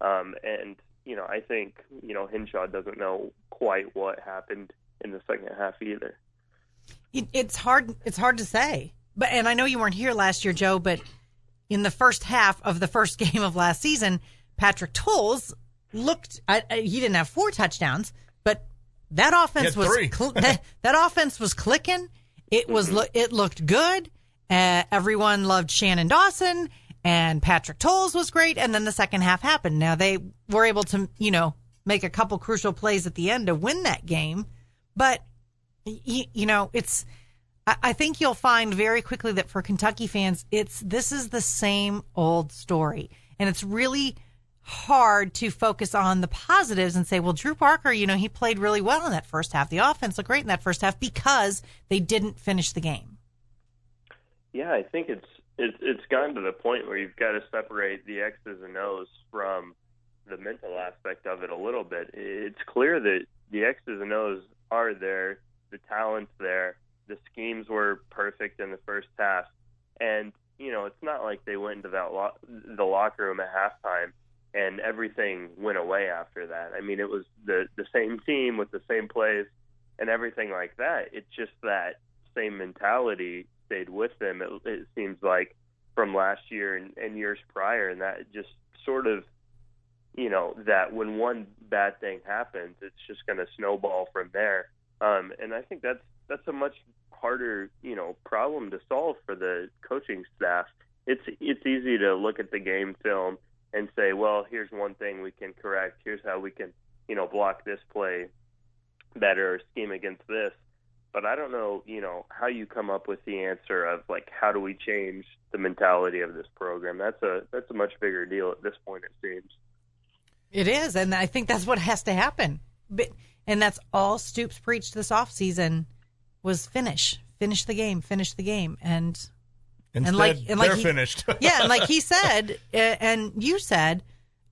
I think Henshaw doesn't know quite what happened in the second half either. It's hard to say. And I know you weren't here last year, Joe, but in the first half of the first game of last season, Patrick Tolles looked. He didn't have 4 touchdowns, but that offense was that offense was clicking. It looked good. Everyone loved Shannon Dawson, and Patrick Tolles was great. And then the second half happened. Now they were able to make a couple crucial plays at the end to win that game, but it's. I think you'll find very quickly that for Kentucky fans, this is the same old story. And it's really hard to focus on the positives and say, well, Drew Barker, he played really well in that first half. The offense looked great in that first half because they didn't finish the game. Yeah, I think it's gotten to the point where you've got to separate the X's and O's from the mental aspect of it a little bit. It's clear that the X's and O's are there, the talent's there. The schemes were perfect in the first half. And, it's not like they went into the locker room at halftime and everything went away after that. I mean, it was the same team with the same plays and everything like that. It's just that same mentality stayed with them, it seems like, from last year and years prior, and that just sort of, that when one bad thing happens, it's just going to snowball from there. And I think that's a much harder, problem to solve for the coaching staff. It's easy to look at the game film and say, well, here's one thing we can correct. Here's how we can, block this play better or scheme against this. But I don't know, how you come up with the answer of, like, how do we change the mentality of this program? That's a much bigger deal at this point, it seems. It is, and I think that's what has to happen. And that's all Stoops preached this offseason was finish the game. And Instead, they're finished. Yeah, and like he said, and you said,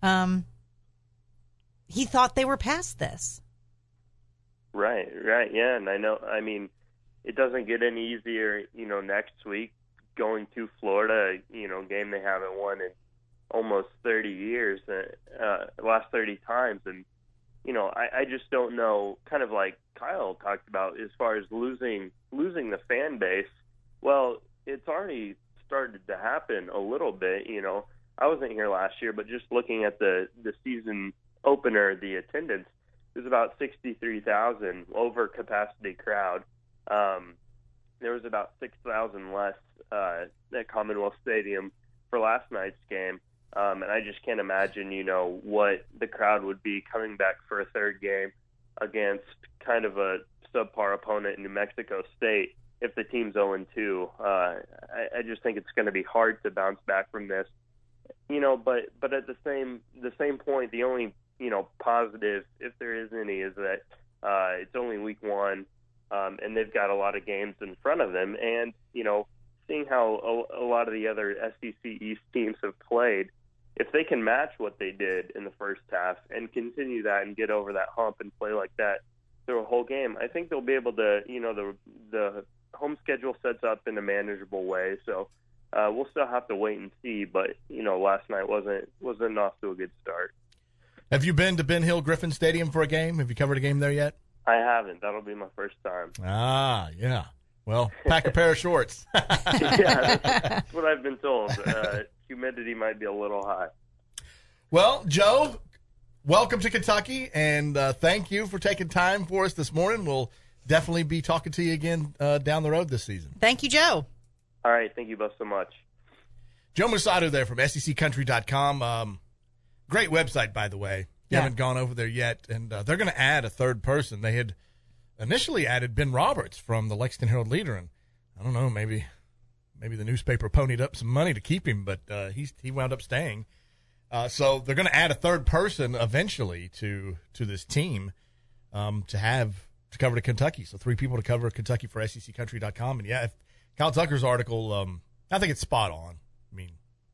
he thought they were past this. Right, yeah, and I mean, it doesn't get any easier, next week going to Florida, game they haven't won in almost 30 years, last 30 times, and, I just don't know, kind of like Kyle talked about, as far as losing the fan base. Well, it's already started to happen a little bit, I wasn't here last year, but just looking at the season opener, the attendance, it was about 63,000 over capacity crowd. There was about 6,000 less at Commonwealth Stadium for last night's game. And I just can't imagine, what the crowd would be coming back for a third game against kind of a subpar opponent in New Mexico State if the team's 0-2. I just think it's going to be hard to bounce back from this. But at the same point, the only positive, if there is any, is that it's only week one, and they've got a lot of games in front of them. And, seeing how a lot of the other SEC East teams have played, if they can match what they did in the first half and continue that and get over that hump and play like that through a whole game, I think they'll be able to, the home schedule sets up in a manageable way. So we'll still have to wait and see. But, last night wasn't off to a good start. Have you been to Ben Hill Griffin Stadium for a game? Have you covered a game there yet? I haven't. That'll be my first time. Ah, yeah. Well, pack a pair of shorts. Yeah, that's what I've been told. Humidity might be a little high. Well, Joe, welcome to Kentucky, and thank you for taking time for us this morning. We'll definitely be talking to you again down the road this season. Thank you, Joe. All right. Thank you both so much. Joe Mussatto there from SECCountry.com. Great website, by the way. You haven't gone over there yet, and they're going to add a third person. They had initially added Ben Roberts from the Lexington Herald-Leader, and I don't know, maybe the newspaper ponied up some money to keep him, but he wound up staying. So they're going to add a third person eventually to this team to cover to Kentucky. So 3 people to cover Kentucky for SECCountry.com. And, if Kyle Tucker's article, I think it's spot on. I mean,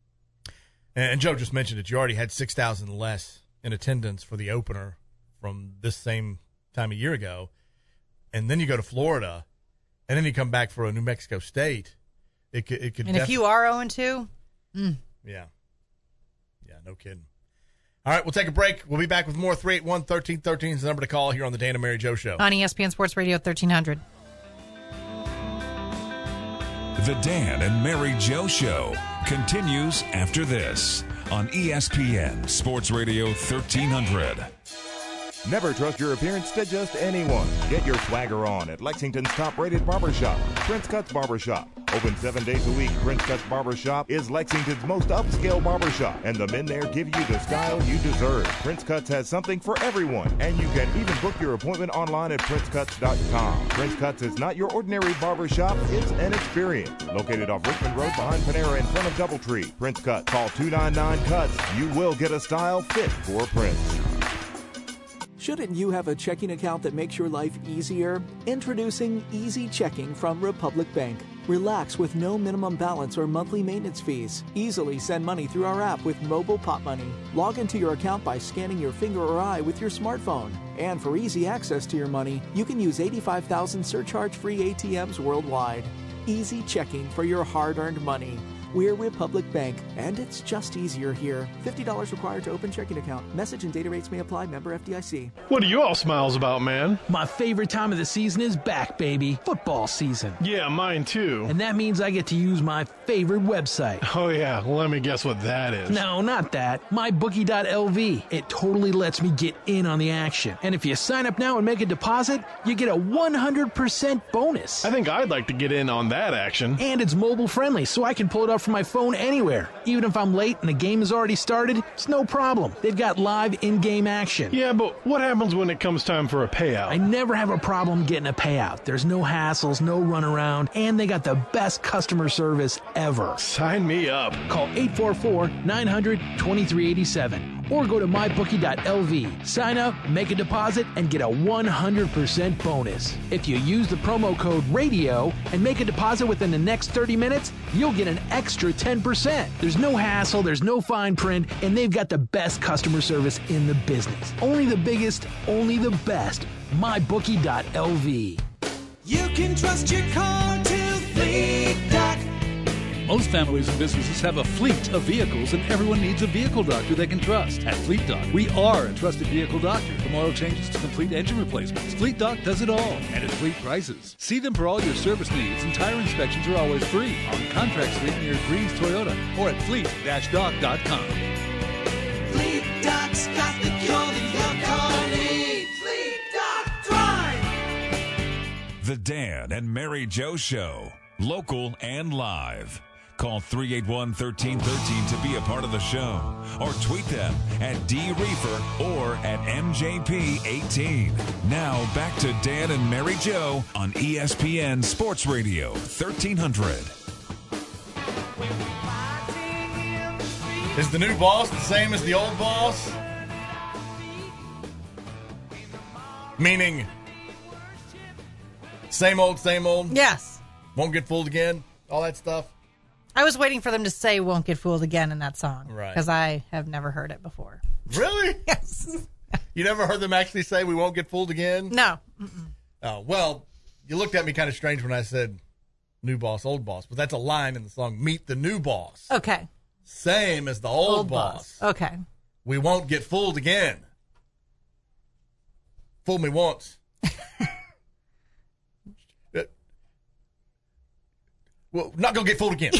and Joe just mentioned it. You already had 6,000 less in attendance for the opener from this same time a year ago. And then you go to Florida, and then you come back for a New Mexico State. It could. And if you are 0-2, yeah, no kidding. All right, we'll take a break. We'll be back with more. 381-1313 is the number to call here on the Dan and Mary Jo Show on ESPN Sports Radio 1300. The Dan and Mary Jo Show continues after this on ESPN Sports Radio 1300. Never trust your appearance to just anyone. Get your swagger on at Lexington's top-rated barbershop, Prince Cuts Barbershop. Open 7 days a week, Prince Cuts Barbershop is Lexington's most upscale barbershop, and the men there give you the style you deserve. Prince Cuts has something for everyone, and you can even book your appointment online at PrinceCuts.com. Prince Cuts is not your ordinary barbershop, it's an experience. Located off Richmond Road behind Panera in front of Doubletree. Prince Cuts. Call 299-CUTS. You will get a style fit for Prince. Shouldn't you have a checking account that makes your life easier? Introducing Easy Checking from Republic Bank. Relax with no minimum balance or monthly maintenance fees. Easily send money through our app with Mobile Pop Money. Log into your account by scanning your finger or eye with your smartphone. And for easy access to your money, you can use 85,000 surcharge-free ATMs worldwide. Easy Checking for your hard-earned money. We're Republic Bank, and it's just easier here. $50 required to open checking account. Message and data rates may apply. Member FDIC. What are you all smiles about, man? My favorite time of the season is back, baby. Football season. Yeah, mine too. And that means I get to use my favorite website. Oh yeah, let me guess what that is. No, not that. MyBookie.lv. It totally lets me get in on the action. And if you sign up now and make a deposit, you get a 100% bonus. I think I'd like to get in on that action. And it's mobile friendly, so I can pull it up from my phone anywhere. Even if I'm late and the game has already started, it's no problem. They've got live in-game action. Yeah, but what happens when it comes time for a payout? I never have a problem getting a payout. There's no hassles, no runaround, and they got the best customer service ever. Sign me up. Call 844-900-2387 or go to mybookie.lv. Sign up, make a deposit, and get a 100% bonus. If you use the promo code RADIO and make a deposit within the next 30 minutes, you'll get an extra 10%. There's no hassle, there's no fine print, and they've got the best customer service in the business. Only the biggest, only the best. mybookie.lv. You can trust your car to Fleet Doc. Most families and businesses have a fleet of vehicles, and everyone needs a vehicle doctor they can trust. At Fleet Doc, we are a trusted vehicle doctor. From oil changes to complete engine replacements, Fleet Doc does it all, and at fleet prices. See them for all your service needs, and tire inspections are always free on Contract Street near Greens Toyota or at fleet-doc.com. Fleet Doc's got the cure that your car needs. Fleet Doc Drive. The Dan and Mary Jo Show, local and live. Call 381-1313 to be a part of the show, or tweet them at DReefer or at MJP18. Now back to Dan and Mary Jo on ESPN Sports Radio 1300. Is the new boss the same as the old boss? Meaning, same old, same old? Yes. Won't get fooled again? All that stuff? I was waiting for them to say "Won't Get Fooled Again" in that song. Right. Because I have never heard it before. Really? Yes. You never heard them actually say "We won't get fooled again"? No. Oh, well, you looked at me kind of strange when I said new boss, old boss, but that's a line in the song "Meet the New Boss." Okay. Same as the old boss. Okay. We won't get fooled again. Fool me once. Well, not going to get fooled again.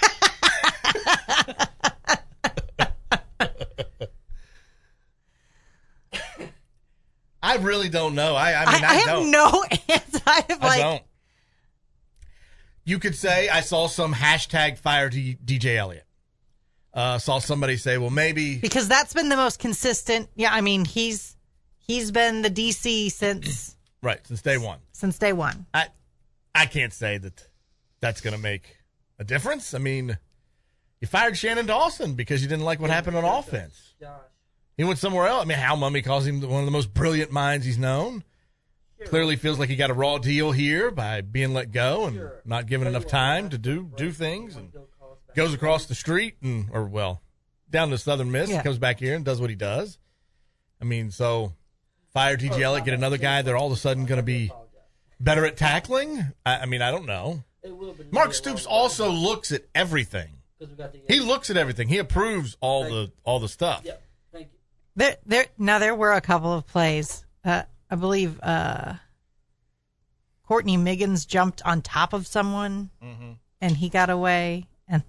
I really don't know. I have no answer. I don't. You could say I saw some hashtag fire DJ Elliott. Saw somebody say, well, maybe because that's been the most consistent. Yeah, I mean he's been the DC since since day one. Since day one. I can't say that that's going to make a difference. I mean, you fired Shannon Dawson because you didn't like what happened on offense. He went somewhere else. I mean, Hal Mumme calls him one of the most brilliant minds he's known. Clearly feels like he got a raw deal here by being let go and not given enough time to do things. And goes across the street down to Southern Miss, comes back here and does what he does. I mean, so fire TJ Elliott, get another guy that all of a sudden going to be better at tackling. I mean, I don't know. Mark Stoops also looks at everything. He looks at everything. He approves all the stuff. Yeah, thank you. There were a couple of plays. I believe Courtney Miggins jumped on top of someone and he got away. And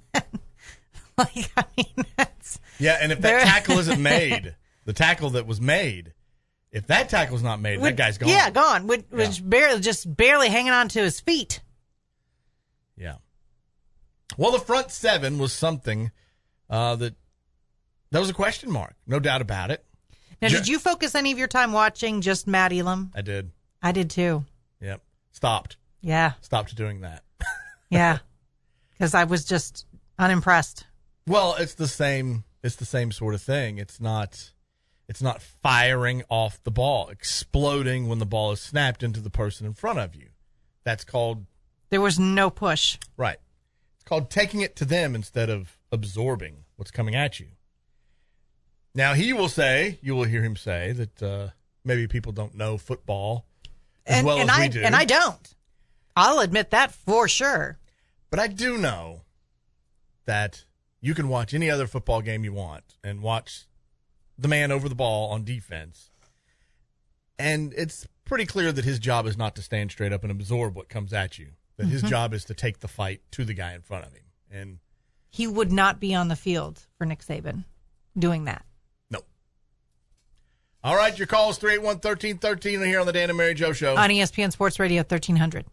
that's and if that tackle isn't made, the tackle that was made, if that tackle's not made, that guy's gone. Yeah, gone. Was barely hanging on to his feet. Yeah. Well, the front seven was something that was a question mark, no doubt about it. Now, did you focus any of your time watching just Matt Elam? I did. I did too. Yep. Stopped. Yeah. Stopped doing that. Yeah. Because I was just unimpressed. Well, it's the same sort of thing. It's not firing off the ball, exploding when the ball is snapped into the person in front of you. That's called... There was no push. Right. It's called taking it to them instead of absorbing what's coming at you. Now, you will hear him say that maybe people don't know football as well as we do. And I don't. I'll admit that for sure. But I do know that you can watch any other football game you want and watch the man over the ball on defense. And it's pretty clear that his job is not to stand straight up and absorb what comes at you, that his job is to take the fight to the guy in front of him. And he would not be on the field for Nick Saban doing that. No. All right, your call is 381-1313 here on the Dan and Mary Jo Show. On ESPN Sports Radio 1300.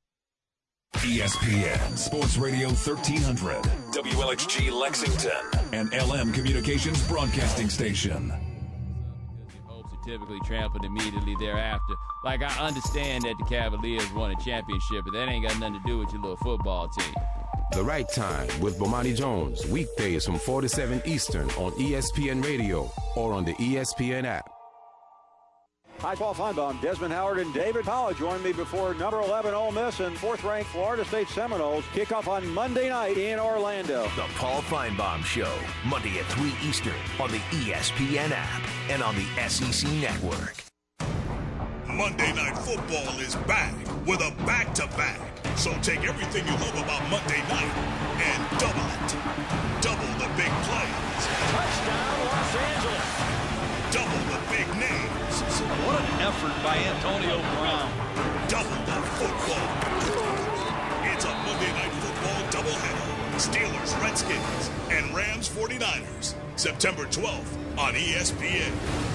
ESPN Sports Radio 1300, WLXG Lexington, and LM Communications Broadcasting Station. Hopes are typically trampled immediately thereafter. Like, I understand that the Cavaliers won a championship, but that ain't got nothing to do with your little football team. The Right Time with Bomani Jones, weekdays from 4 to 7 Eastern on ESPN Radio or on the ESPN app. Hi, Paul Feinbaum, Desmond Howard, and David Powell join me before number 11 Ole Miss and fourth-ranked Florida State Seminoles kick off on Monday night in Orlando. The Paul Feinbaum Show, Monday at 3 Eastern on the ESPN app and on the SEC Network. Monday Night Football is back with a back-to-back. So take everything you love about Monday night and double it. Double the big plays. Touchdown, Los Angeles. Double the big names. What an effort by Antonio Brown. Double the football. It's a Monday Night Football doubleheader. Steelers, Redskins, and Rams 49ers. September 12th on ESPN.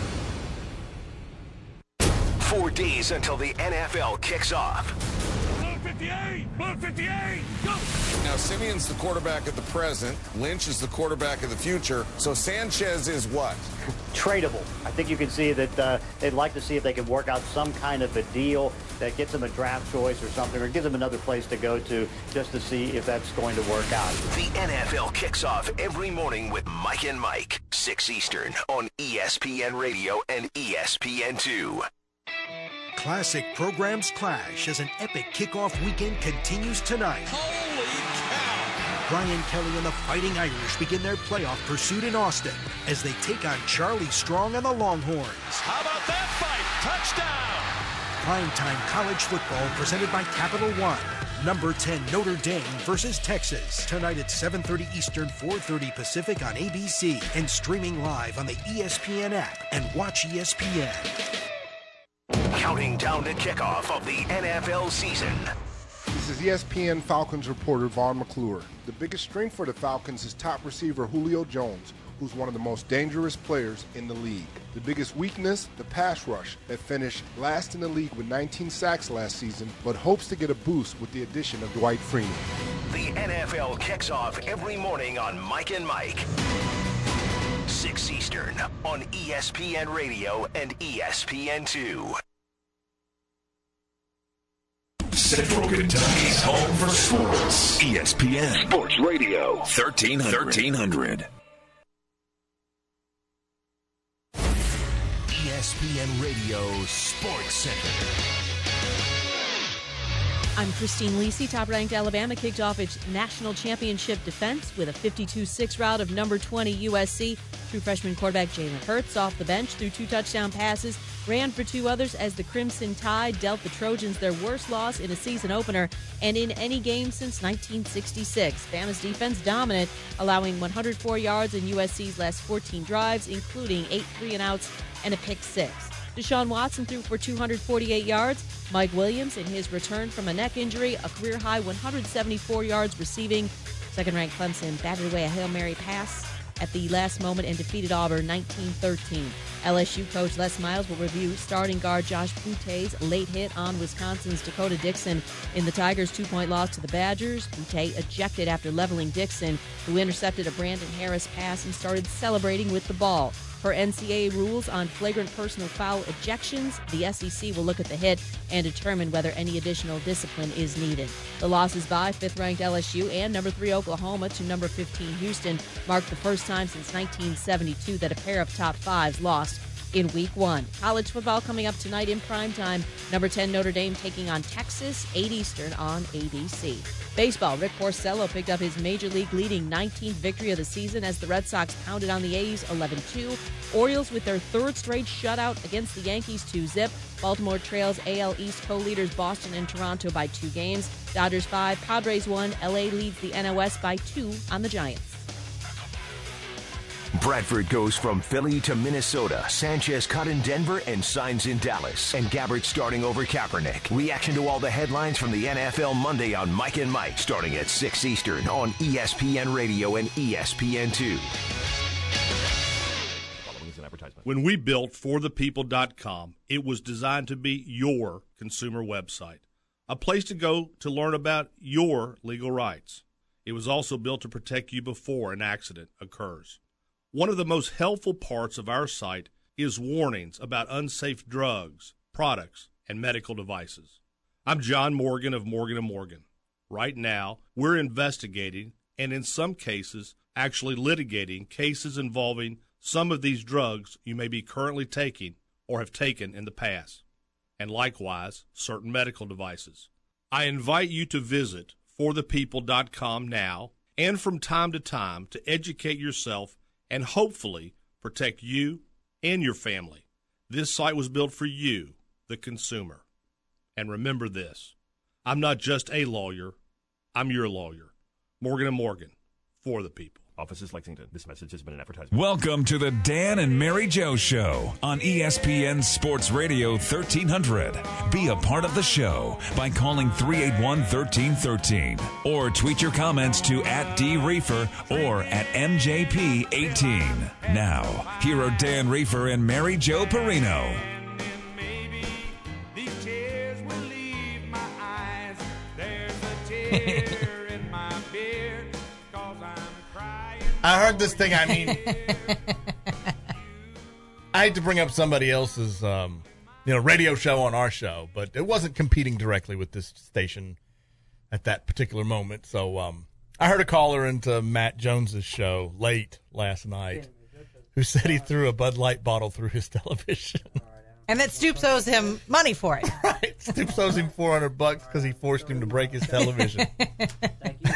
4 days until the NFL kicks off. Blue 58! Blue 58! Go! Now, Simeon's the quarterback of the present. Lynch is the quarterback of the future. So Sanchez is what? Tradable. I think you can see that they'd like to see if they can work out some kind of a deal that gets them a draft choice or something, or gives them another place to go to just to see if that's going to work out. The NFL kicks off every morning with Mike and Mike, 6 Eastern on ESPN Radio and ESPN2. Classic programs clash as an epic kickoff weekend continues tonight. Holy cow! Brian Kelly and the Fighting Irish begin their playoff pursuit in Austin as they take on Charlie Strong and the Longhorns. How about that fight? Touchdown! Primetime college football presented by Capital One. Number 10 Notre Dame versus Texas. Tonight at 7:30 Eastern, 4:30 Pacific on ABC and streaming live on the ESPN app and Watch ESPN. Counting down to kickoff of the NFL season. This is ESPN Falcons reporter Vaughn McClure. The biggest strength for the Falcons is top receiver Julio Jones, who's one of the most dangerous players in the league. The biggest weakness, the pass rush, that finished last in the league with 19 sacks last season, but hopes to get a boost with the addition of Dwight Freeney. The NFL kicks off every morning on Mike and Mike. 6 Eastern on ESPN Radio and ESPN2. Central Kentucky's home for sports. ESPN Sports Radio 1300. ESPN Radio Sports Center. I'm Christine Lisi. Top-ranked Alabama kicked off its national championship defense with a 52-6 rout of number 20 USC. True freshman quarterback Jalen Hurts off the bench threw 2 touchdown passes, ran for 2 others as the Crimson Tide dealt the Trojans their worst loss in a season opener and in any game since 1966. Bama's defense dominant, allowing 104 yards in USC's last 14 drives, including 8 3-and-outs and a pick 6. Deshaun Watson threw for 248 yards. Mike Williams, in his return from a neck injury, a career-high 174 yards receiving. Second-ranked Clemson batted away a Hail Mary pass at the last moment and defeated Auburn 19-13. LSU coach Les Miles will review starting guard Josh Boute's late hit on Wisconsin's Dakota Dixon in the Tigers' 2-point loss to the Badgers. Boute ejected after leveling Dixon, who intercepted a Brandon Harris pass and started celebrating with the ball. Per NCAA rules on flagrant personal foul ejections, the SEC will look at the hit and determine whether any additional discipline is needed. The losses by 5th-ranked LSU and number 3 Oklahoma to number 15 Houston marked the first time since 1972 that a pair of top 5s lost. in Week 1. College football coming up tonight in primetime. Number 10 Notre Dame taking on Texas, 8 Eastern on ABC. Baseball, Rick Porcello picked up his Major League leading 19th victory of the season as the Red Sox pounded on the A's 11-2. Orioles with their third straight shutout against the Yankees 2-0. Baltimore trails AL East co-leaders Boston and Toronto by 2 games. Dodgers 5, Padres 1. LA leads the NOS by 2 on the Giants. Bradford goes from Philly to Minnesota. Sanchez cut in Denver and signs in Dallas. And Gabbert starting over Kaepernick. Reaction to all the headlines from the NFL Monday on Mike and Mike, starting at 6 Eastern on ESPN Radio and ESPN2. When we built forthepeople.com, it was designed to be your consumer website, a place to go to learn about your legal rights. It was also built to protect you before an accident occurs. One of the most helpful parts of our site is warnings about unsafe drugs, products, and medical devices. I'm John Morgan of Morgan & Morgan. Right now, we're investigating and in some cases actually litigating cases involving some of these drugs you may be currently taking or have taken in the past, and likewise certain medical devices. I invite you to visit forthepeople.com now and from time to time to educate yourself and hopefully protect you and your family. This site was built for you, the consumer. And remember this, I'm not just a lawyer, I'm your lawyer. Morgan & Morgan, for the people. Offices Lexington. This message has been an advertisement. Welcome to the Dan and Mary Jo Show on ESPN Sports Radio 1300. Be a part of the show by calling 381-1313 or tweet your comments to @DReefer or @MJP18. Now, here are Dan Reefer and Mary Jo Perino. I heard this thing. I mean, I hate to bring up somebody else's, radio show on our show, but it wasn't competing directly with this station at that particular moment. So I heard a caller into Matt Jones's show late last night who said he threw a Bud Light bottle through his television. And that Stoops owes him money for it. Right. Stoops owes him $400 because he forced him to break his television. Thank you.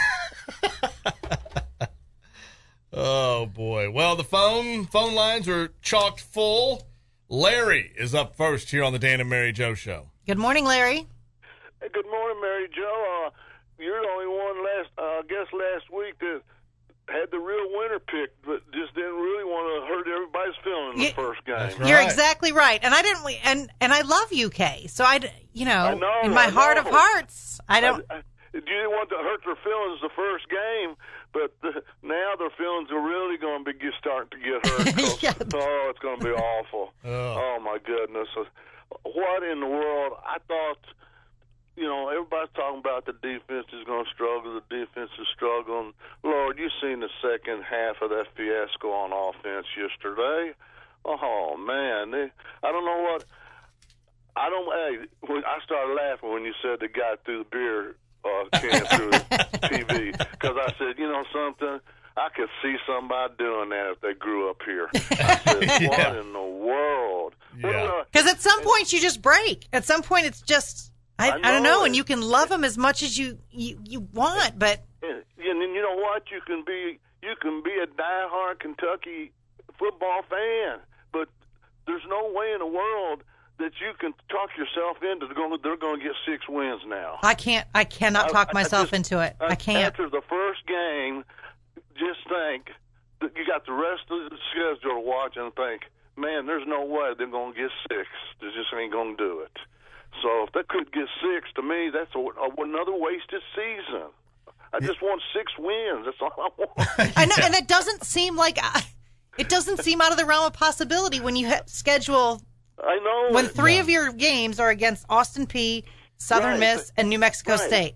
Oh, boy. Well, the phone lines are chocked full. Larry is up first here on the Dan and Mary Jo Show. Good morning, Larry. Hey, good morning, Mary Jo. You're the only one last week that had the real winner pick, but just didn't really want to hurt everybody's feelings in the first game. You're exactly right. And I didn't, and I love UK. So in my heart of hearts, I don't. You didn't want to hurt their feelings the first game, but now their feelings are really going to be starting to get hurt. Oh, it's going to be awful. Oh, my goodness. What in the world? I thought, everybody's talking about the defense is going to struggle. The defense is struggling. Lord, you seen the second half of that fiasco on offense yesterday. Oh, man. I don't know what. I started laughing when you said the guy threw the beer can through the TV, because I said, something, I could see somebody doing that if they grew up here. I said, what in the world? Because at some point you just break. At some point it's just, I don't know, and you can love them as much as you want, but. And you know what? You can be a diehard Kentucky football fan, but there's no way in the world that you can talk yourself into they're going to get 6 wins now. I cannot talk myself into it. I can't. After the first game, just think that you got the rest of the schedule to watch and think, man, there's no way they're going to get 6. They just ain't going to do it. So if they could get 6, to me, that's another wasted season. I just want 6 wins. That's all I want. I know, and it doesn't seem out of the realm of possibility when you schedule. I know. When 3 of your games are against Austin Peay, Southern Miss, and New Mexico State.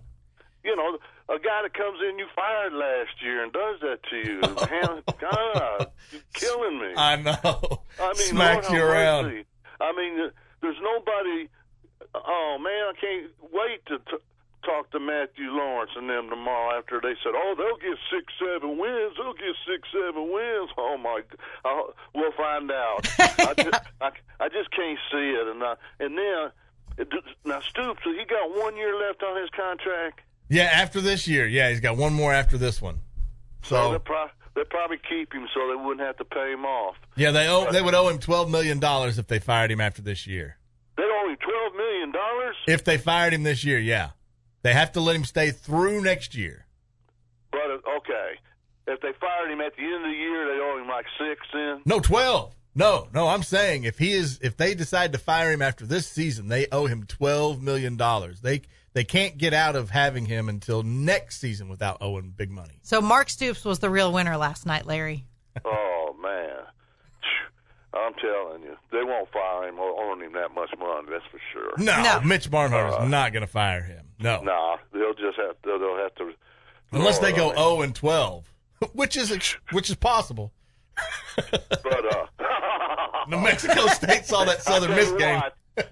A guy that comes in you fired last year and does that to you. Man, God, you're killing me. I know. Smacks Lord, you around. Mercy. There's nobody. Oh man, I can't wait to talk to Matthew Lawrence and them tomorrow after they said, "Oh, they'll get 6-7 wins. They'll get 6-7 wins." Oh my! We'll find out. I just can't see it. And then now Stoops, he got 1 year left on his contract. Yeah, after this year. Yeah, he's got one more after this one. So they'll probably keep him so they wouldn't have to pay him off. Yeah, they would owe him $12 million if they fired him after this year. They owe him $12 million? If they fired him this year, yeah. They have to let him stay through next year. But, okay. If they fired him at the end of the year, they owe him like 6 then? No, 12. No, I'm saying if they decide to fire him after this season, they owe him $12 million. They can't get out of having him until next season without owing big money. So Mark Stoops was the real winner last night, Larry. Oh, man. I'm telling you, they won't fire him or earn him that much money, that's for sure. No. Mitch Barnhart is not going to fire him. No. Nah, they'll have to. Unless they go 0-12, which is possible. But New Mexico State saw that Southern Miss game.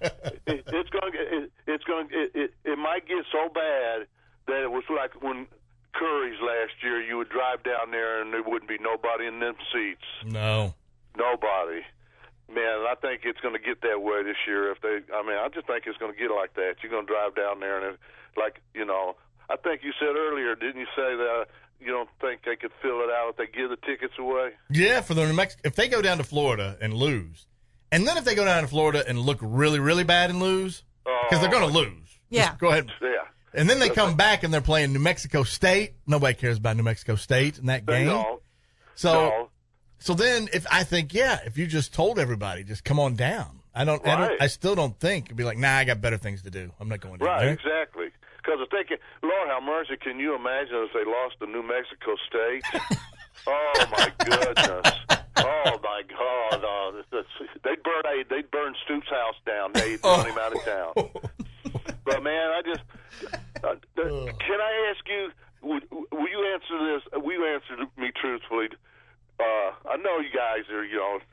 It might get so bad that it was like when Curry's last year. You would drive down there and there wouldn't be nobody in them seats. No, nobody. Man, I think it's going to get that way this year. I just think it's going to get like that. You're going to drive down there and I think you said earlier, didn't you say that you don't think they could fill it out if they give the tickets away? Yeah, for the New Mexico, if they go down to Florida and lose, and then if they go down to Florida and look really, really bad and lose, because they're going to lose. Yeah. Just go ahead. Yeah. And then they come back and they're playing New Mexico State. Nobody cares about New Mexico State in that game. No. So then if you just told everybody, just come on down. I still don't think it'd be like, nah, I got better things to do. I'm not going down there. Right, exactly. Because I'm thinking, Lord have mercy, can you imagine if they lost to New Mexico State? Oh my goodness. Oh my God. They'd burn Stoops' house down. They'd run him out of town. But man, can I ask you, will you answer this? Will you answer me truthfully? I know you guys are,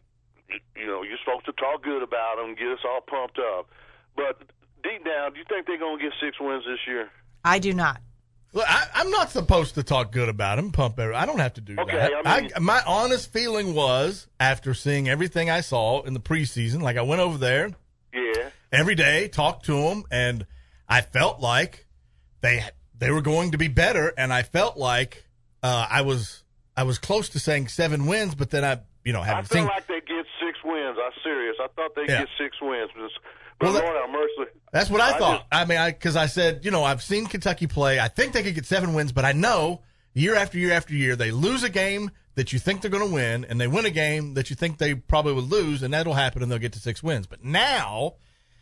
you're supposed to talk good about them, get us all pumped up. But deep down, do you think they're going to get 6 wins this year? I do not. Look, I'm not supposed to talk good about them, pump everything. I don't have to do that. My honest feeling was, after seeing everything I saw in the preseason, like I went over there every day, talked to them, and I felt like they were going to be better, and I felt like I was close to saying 7 wins, but then I feel like they get 6 wins. I'm serious. I thought they'd get 6 wins. But Lord have mercy. That's what I thought. Because I said, I've seen Kentucky play. I think they could get 7 wins, but I know year after year after year, they lose a game that you think they're going to win, and they win a game that you think they probably would lose, and that'll happen, and they'll get to 6 wins. But now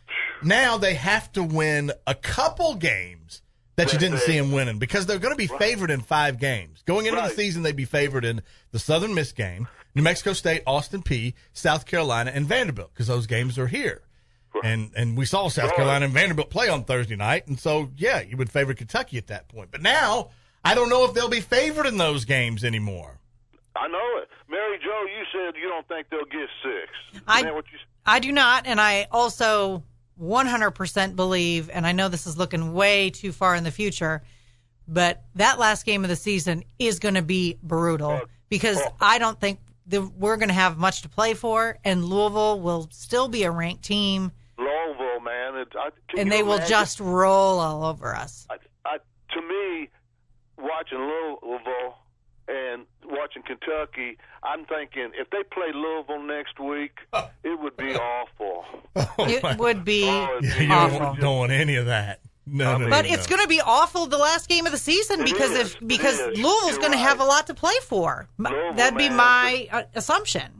they have to win a couple games that you didn't see them winning, because they're going to be favored in 5 games. Going into the season, they'd be favored in the Southern Miss game, New Mexico State, Austin Peay, South Carolina, and Vanderbilt, because those games are here. And we saw South Carolina and Vanderbilt play on Thursday night, and so, yeah, you would favor Kentucky at that point. But now, I don't know if they'll be favored in those games anymore. I know it. Mary Jo, you said you don't think they'll get 6. I do not, and I also 100% believe, and I know this is looking way too far in the future, but that last game of the season is going to be brutal, because I don't think we're going to have much to play for, and Louisville will still be a ranked team. Louisville, man. And they will just roll all over us. To me, watching Louisville and watching Kentucky, I'm thinking if they play Louisville next week, it would be awful. It would be awful. You don't want any of that. No. But it's going to be awful the last game of the season because Louisville's going to have a lot to play for. That'd be my assumption.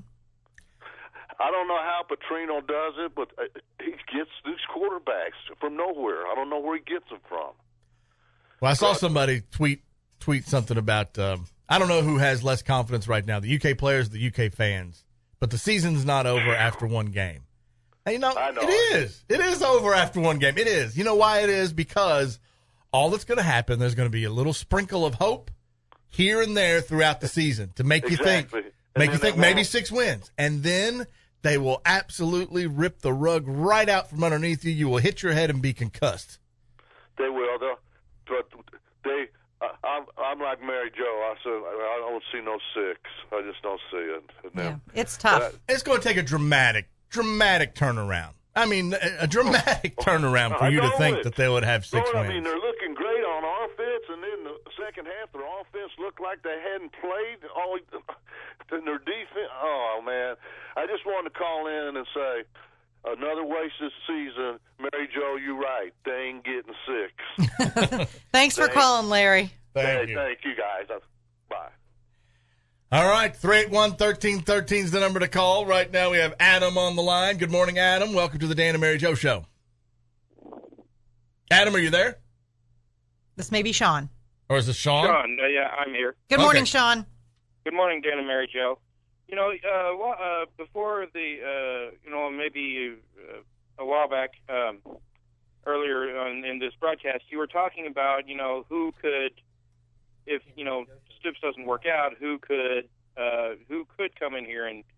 I don't know how Petrino does it, but he gets these quarterbacks from nowhere. I don't know where he gets them from. Well, I saw somebody tweet something about I don't know who has less confidence right now, the UK players or the UK fans. But the season's not over after one game. And, it is. It is over after one game. It is. You know why it is? Because all that's going to happen, there's going to be a little sprinkle of hope here and there throughout the season to make you think maybe 6 wins. And then they will absolutely rip the rug right out from underneath you. You will hit your head and be concussed. They will. but I'm like Mary Jo. I said I don't see no 6. I just don't see it. Yeah, it's tough. It's going to take a dramatic turnaround. I mean, a dramatic turnaround for you to think that they would have 6 wins. I mean, they're looking great on offense, and then the second half, their offense looked like they hadn't played all in their defense. Oh, man. I just wanted to call in and say, another wasted season. Mary Jo, you're right. They ain't getting 6. Thanks for calling, Larry. Thank you guys. Bye. All right, 381-1313 is the number to call. Right now we have Adam on the line. Good morning, Adam. Welcome to the Dan and Mary Jo Show. Adam, are you there? This may be Sean. Or is this Sean? Sean, yeah, I'm here. Good morning, Sean. Good morning, Dan and Mary Jo. You know, before the, maybe a while back, earlier in this broadcast, you were talking about, who could, if, Stoops doesn't work out, who could come in here and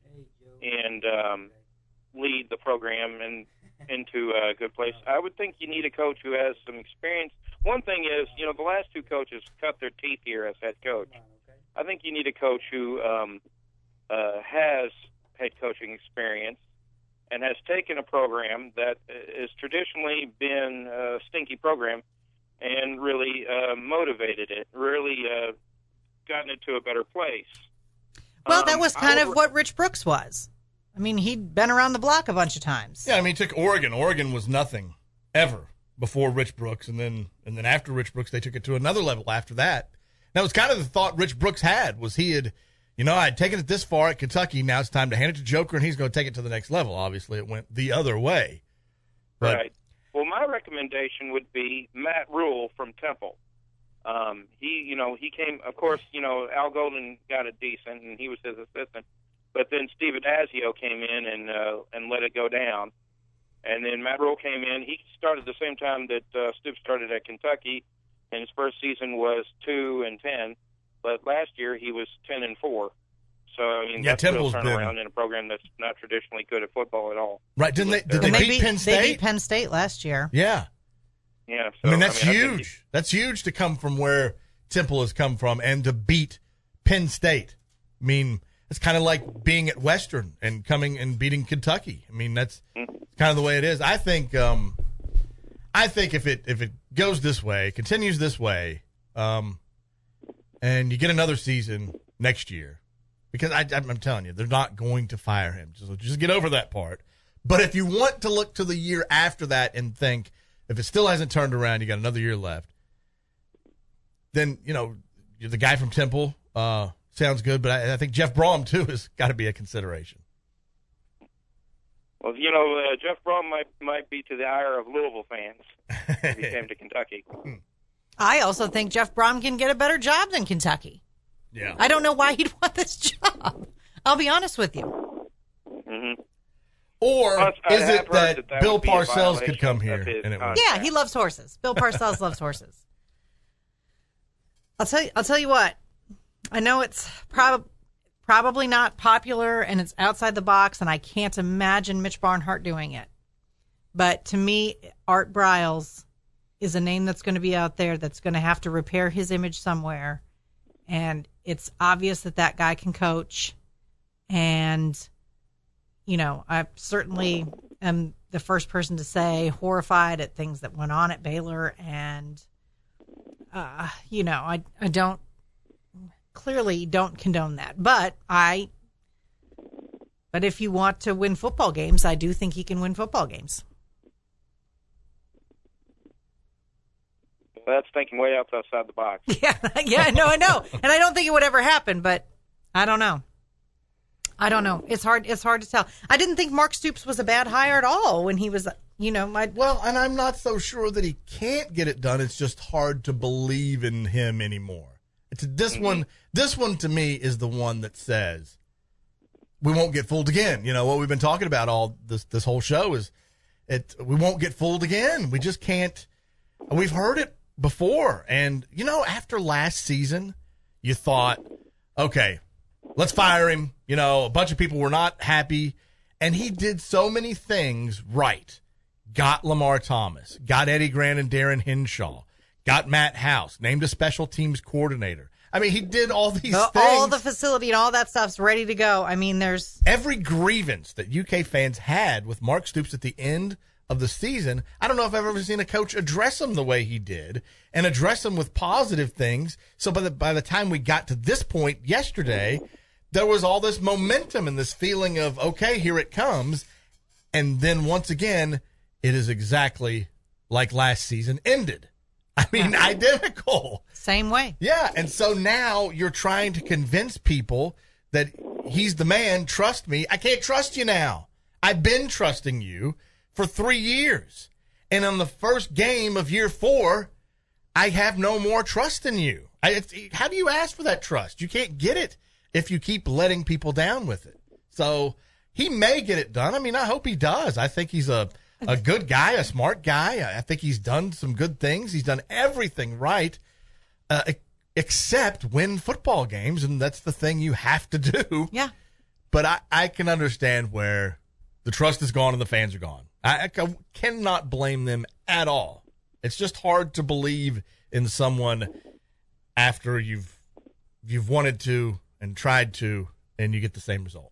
lead the program and into a good place. I would think you need a coach who has some experience. One thing is, the last 2 coaches cut their teeth here as head coach. I think you need a coach who has head coaching experience and has taken a program that has traditionally been a stinky program and really motivated it, really gotten it to a better place. Well, that was kind of what Rich Brooks was. I mean, he'd been around the block a bunch of times. Yeah, I mean, he took Oregon. Oregon was nothing ever before Rich Brooks, and then after Rich Brooks, they took it to another level after that. That was kind of the thought Rich Brooks had, was he had, I'd taken it this far at Kentucky, now it's time to hand it to Joker, and he's going to take it to the next level. Obviously, it went the other way. But, right. Well, my recommendation would be Matt Rule from Temple. He came, of course, Al Golden got it decent, and he was his assistant. But then Steve Addazio came in and let it go down. And then Matt Rule came in. He started the same time that Stoops started at Kentucky, and his first season was 2-10. But last year he was 10-4. So I mean, that's a real turnaround in a program that's not traditionally good at football at all. Right? Did they beat Penn State? They beat Penn State last year. Yeah. Yeah. I So, mean, that's huge. That's huge to come from where Temple has come from and to beat Penn State. I mean, it's kind of like being at Western and coming and beating Kentucky. I mean, that's kind of the way it is. I think if it goes this way, continues this way, and you get another season next year, because I'm telling you, they're not going to fire him. Just get over that part. But if you want to look to the year after that and think, if it still hasn't turned around, you got another year left, then, the guy from Temple sounds good, but I think Jeff Brom, too, has got to be a consideration. Well, Jeff Brom might be to the ire of Louisville fans if he came to Kentucky. I also think Jeff Brom can get a better job than Kentucky. Yeah. I don't know why he'd want this job. I'll be honest with you. Mm-hmm. Or is it that Bill Parcells could come here? Yeah, he loves horses. Bill Parcells loves horses. I'll tell you what. I know it's probably not popular and it's outside the box, and I can't imagine Mitch Barnhart doing it. But to me, Art Briles is a name that's going to be out there that's going to have to repair his image somewhere. And it's obvious that guy can coach. And, I certainly am the first person to say horrified at things that went on at Baylor. And, I clearly don't condone that. But if you want to win football games, I do think he can win football games. Well, that's thinking way outside the box. Yeah, I know. And I don't think it would ever happen, but I don't know. It's hard to tell. I didn't think Mark Stoops was a bad hire at all when he was, Well, and I'm not so sure that he can't get it done. It's just hard to believe in him anymore. This one to me is the one that says we won't get fooled again. What we've been talking about all this whole show is we won't get fooled again. We just can't. We've heard it before. And, after last season, you thought, okay, let's fire him. A bunch of people were not happy. And he did so many things right. Got Lamar Thomas, got Eddie Grant and Darren Henshaw, got Matt House, named a special teams coordinator. I mean, he did all these things. All the facility and all that stuff's ready to go. I mean, there's every grievance that UK fans had with Mark Stoops at the end of the season. I don't know if I've ever seen a coach address him the way he did and address him with positive things. So by the time we got to this point yesterday, there was all this momentum and this feeling of, okay, here it comes. And then once again, it is exactly like last season ended. I mean, identical. Same way. Yeah, and so now you're trying to convince people that he's the man. Trust me. I can't trust you now. I've been trusting you for 3 years. And on the first game of year 4, I have no more trust in you. How do you ask for that trust? You can't get it if you keep letting people down with it. So he may get it done. I mean, I hope he does. I think he's a good guy, a smart guy. I think he's done some good things. He's done everything right, except win football games, and that's the thing you have to do. Yeah. But I can understand where the trust is gone and the fans are gone. I cannot blame them at all. It's just hard to believe in someone after you've wanted to and tried to, and you get the same result.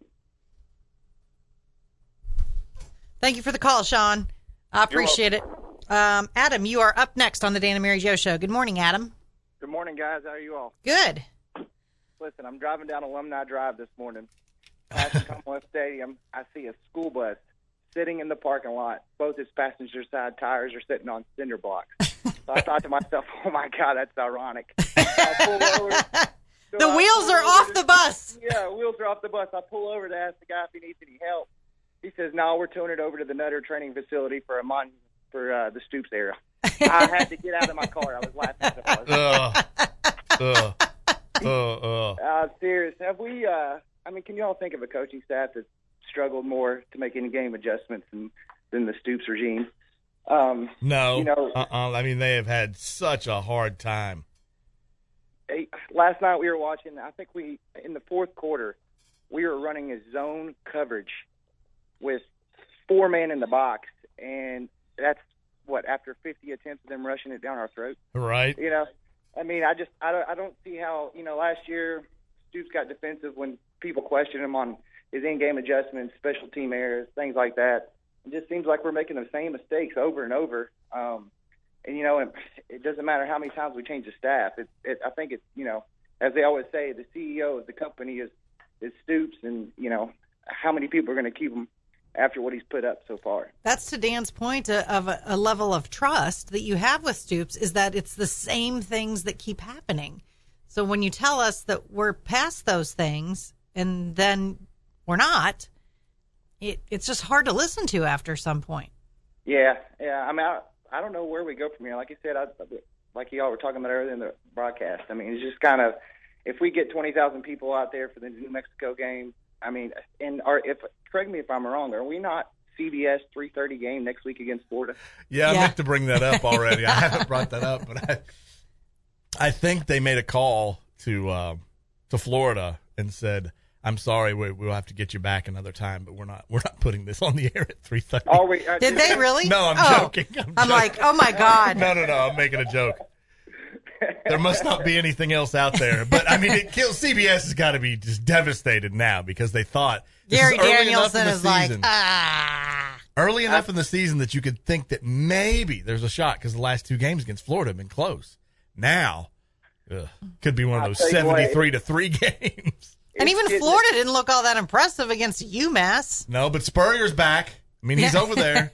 Thank you for the call, Sean. I appreciate it. Adam, you are up next on the Dan and Mary Jo Show. Good morning, Adam. Good morning, guys. How are you all? Good. Listen, I'm driving down Alumni Drive this morning. Passing Commonwealth Stadium, I see a school bus sitting in the parking lot. Both its passenger side tires are sitting on cinder blocks. So I thought to myself, oh, my God, that's ironic. I pull over. The wheels are off the bus. Yeah, wheels are off the bus. I pull over to ask the guy if he needs any help. He says, no, we're towing it over to the Nutter Training Facility for the Stoops area. I had to get out of my car. I was laughing so hard. Serious. Have we, can you all think of a coaching staff that struggled more to make any game adjustments than the Stoops regime? No. I mean, they have had such a hard time. Last night we were watching, I think in the fourth quarter, we were running a zone coverage with 4 men in the box, and that's after 50 attempts of them rushing it down our throat. Right. I mean, I don't see how, last year Stoops got defensive when people questioned him on his in-game adjustments, special team errors, things like that. It just seems like we're making the same mistakes over and over. And it doesn't matter how many times we change the staff. I think it's, as they always say, the CEO of the company is Stoops, and, how many people are going to keep him after what he's put up so far. That's to Dan's point of a level of trust that you have with Stoops, is that it's the same things that keep happening. So when you tell us that we're past those things and then we're not, it's just hard to listen to after some point. Yeah. I mean, I don't know where we go from here. Like you said, like y'all were talking about earlier in the broadcast, I mean, it's just kind of, if we get 20,000 people out there for the New Mexico game, I mean, correct me if I'm wrong, are we not CBS 3:30 game next week against Florida? Yeah, I meant to bring that up already. I haven't brought that up, but I think they made a call to Florida and said, "I'm sorry, we'll have to get you back another time, but we're not putting this on the air at 3:30." Did they really? No, I'm joking. I'm like, oh my God. No, I'm making a joke. There must not be anything else out there. But, I mean, CBS has got to be just devastated now because they thought Gary Danielson is like, early enough in the season that you could think that maybe there's a shot because the last 2 games against Florida have been close. Now, could be one of those 73-3 games. And even Florida didn't look all that impressive against UMass. No, but Spurrier's back. I mean, he's over there.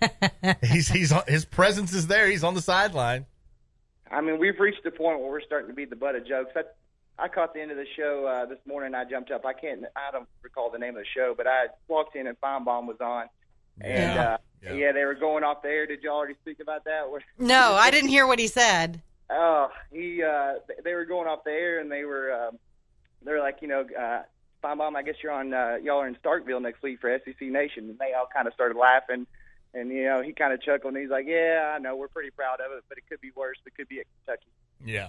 His presence is there. He's on the sideline. I mean, we've reached the point where we're starting to be the butt of jokes. I caught the end of the show this morning. I jumped up. I don't recall the name of the show, but I walked in and Feinbaum was on. And, they were going off the air. Did you already speak about that? No, I didn't hear what he said. Oh, they were going off the air, and they were like, Feinbaum, I guess y'all are in Starkville next week for SEC Nation. And they all kind of started laughing. And, he kind of chuckled, and he's like, yeah, I know, we're pretty proud of it, but it could be worse. It could be at Kentucky. Yeah.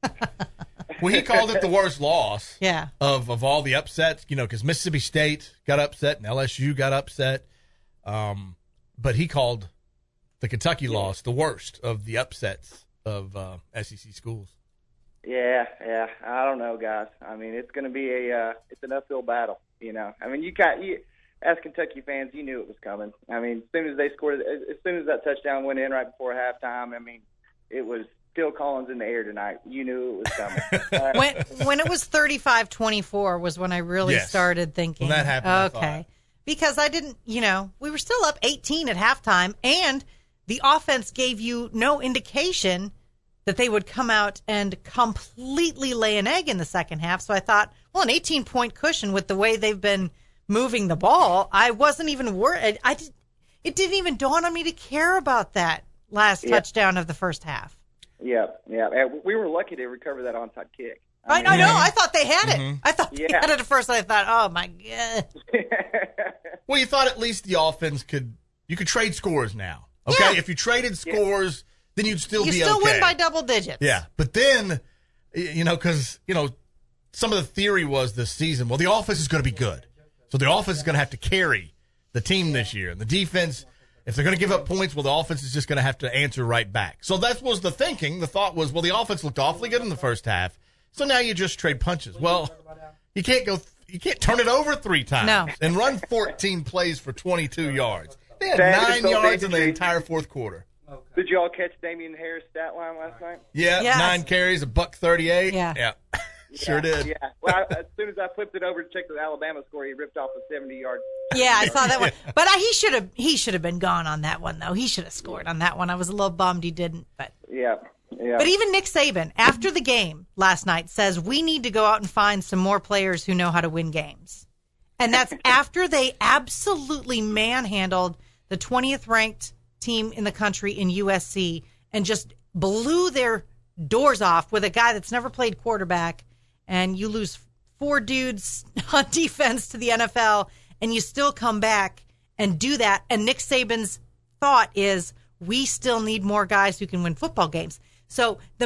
Well, he called it the worst loss of all the upsets, because Mississippi State got upset and LSU got upset. But he called the Kentucky loss the worst of the upsets of SEC schools. Yeah. I don't know, guys. I mean, it's going to be it's an uphill battle. You know, I mean, as Kentucky fans, you knew it was coming. I mean, as soon as they scored, as soon as that touchdown went in right before halftime, I mean, it was Phil Collins in the air tonight. You knew it was coming. When it was 35-24 was when I really started thinking. When that happened, okay. Because I didn't, we were still up 18 at halftime, and the offense gave you no indication that they would come out and completely lay an egg in the second half. So I thought, well, an 18-point cushion with the way they've been moving the ball, I wasn't even worried. It didn't even dawn on me to care about that last touchdown of the first half. Yeah. We were lucky to recover that onside kick. I know. I thought they had it. I thought they had it at first, and I thought, oh, my God. Well, you thought at least the offense could trade scores now. Okay? Yeah. If you traded scores, then you'd still be okay. You still win by double digits. Yeah. But then, because, some of the theory was this season, well, the offense is going to be good. So the offense is going to have to carry the team this year. And the defense, if they're going to give up points, well, the offense is just going to have to answer right back. So that was the thinking. The thought was, well, the offense looked awfully good in the first half. So now you just trade punches. Well, you can't turn it over 3 times and run 14 plays for 22 yards. They had 9 yards in the entire fourth quarter. Did you all catch Damian Harris' stat line last night? Yeah, 9 carries, $138. Yeah. Sure did. Yeah. Well, as soon as I flipped it over to check the Alabama score, he ripped off a 70-yard. Yeah, I saw that one. But he should have been gone on that one, though. He should have scored on that one. I was a little bummed he didn't. But yeah. But even Nick Saban, after the game last night, says we need to go out and find some more players who know how to win games. And that's after they absolutely manhandled the 20th ranked team in the country in USC and just blew their doors off with a guy that's never played quarterback. And you lose 4 dudes on defense to the NFL, and you still come back and do that. And Nick Saban's thought is, we still need more guys who can win football games. So the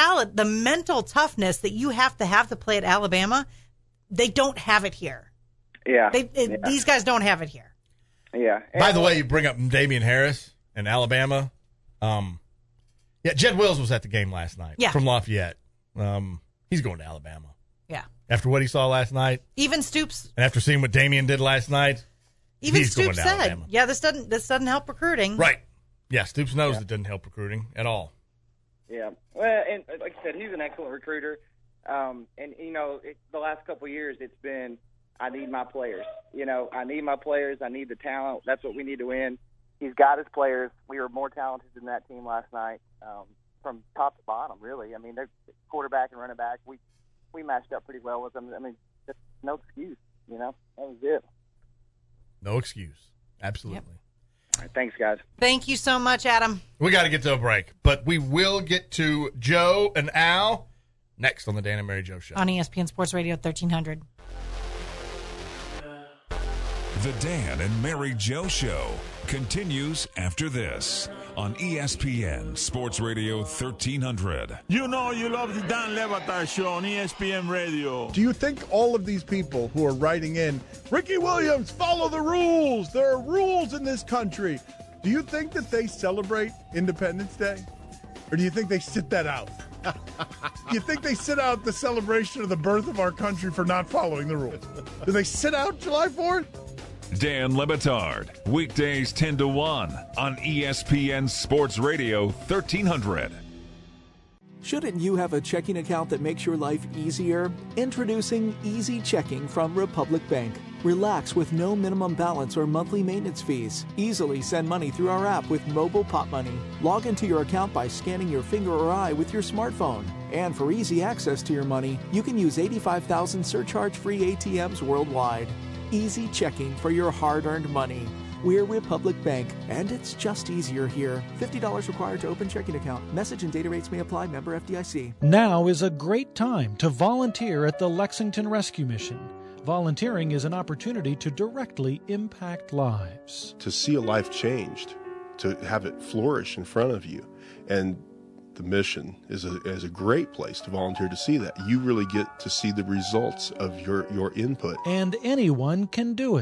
mental toughness that you have to play at Alabama, they don't have it here. Yeah. These guys don't have it here. Yeah. By the way, you bring up Damian Harris and Alabama. Jed Wills was at the game last night from Lafayette. He's going to Alabama. Yeah. After what he saw last night. Even Stoops. And after seeing what Damian did last night. Even he's Stoops going to said, Alabama. yeah, this doesn't help recruiting. Right. Yeah, Stoops knows it doesn't help recruiting at all. Yeah. Well, and like I said, he's an excellent recruiter. The last couple of years it's been, I need my players. I need my players. I need the talent. That's what we need to win. He's got his players. We were more talented than that team last night. From top to bottom, really. I mean, they're quarterback and running back. We matched up pretty well with them. I mean, just no excuse, That was it. No excuse. Absolutely. Yep. All right, thanks, guys. Thank you so much, Adam. We got to get to a break, but we will get to Joe and Al next on the Dan and Mary Jo Show. On ESPN Sports Radio 1300. The Dan and Mary Jo Show continues after this on ESPN Sports Radio 1300. You know you love the Dan Le Batard Show on ESPN Radio. Do you think all of these people who are writing in, Ricky Williams, follow the rules, there are rules in this country, do you think that they celebrate Independence Day? Or do you think they sit that out? Do you think they sit out the celebration of the birth of our country for not following the rules? Do they sit out July 4th? Dan Le Batard, weekdays 10 to 1 on ESPN Sports Radio 1300. Shouldn't you have a checking account that makes your life easier? Introducing Easy Checking from Republic Bank. Relax with no minimum balance or monthly maintenance fees. Easily send money through our app with Mobile Pop Money. Log into your account by scanning your finger or eye with your smartphone. And for easy access to your money, you can use 85,000 surcharge-free ATMs worldwide. Easy checking for your hard-earned money. We're Republic Bank, and it's just easier here. $50 required to open checking account. Message and data rates may apply. Member FDIC. Now is a great time to volunteer at the Lexington Rescue Mission. Volunteering is an opportunity to directly impact lives. To see a life changed, to have it flourish in front of you. And the mission is a great place to volunteer to see that. You really get to see the results of your input. And anyone can do it.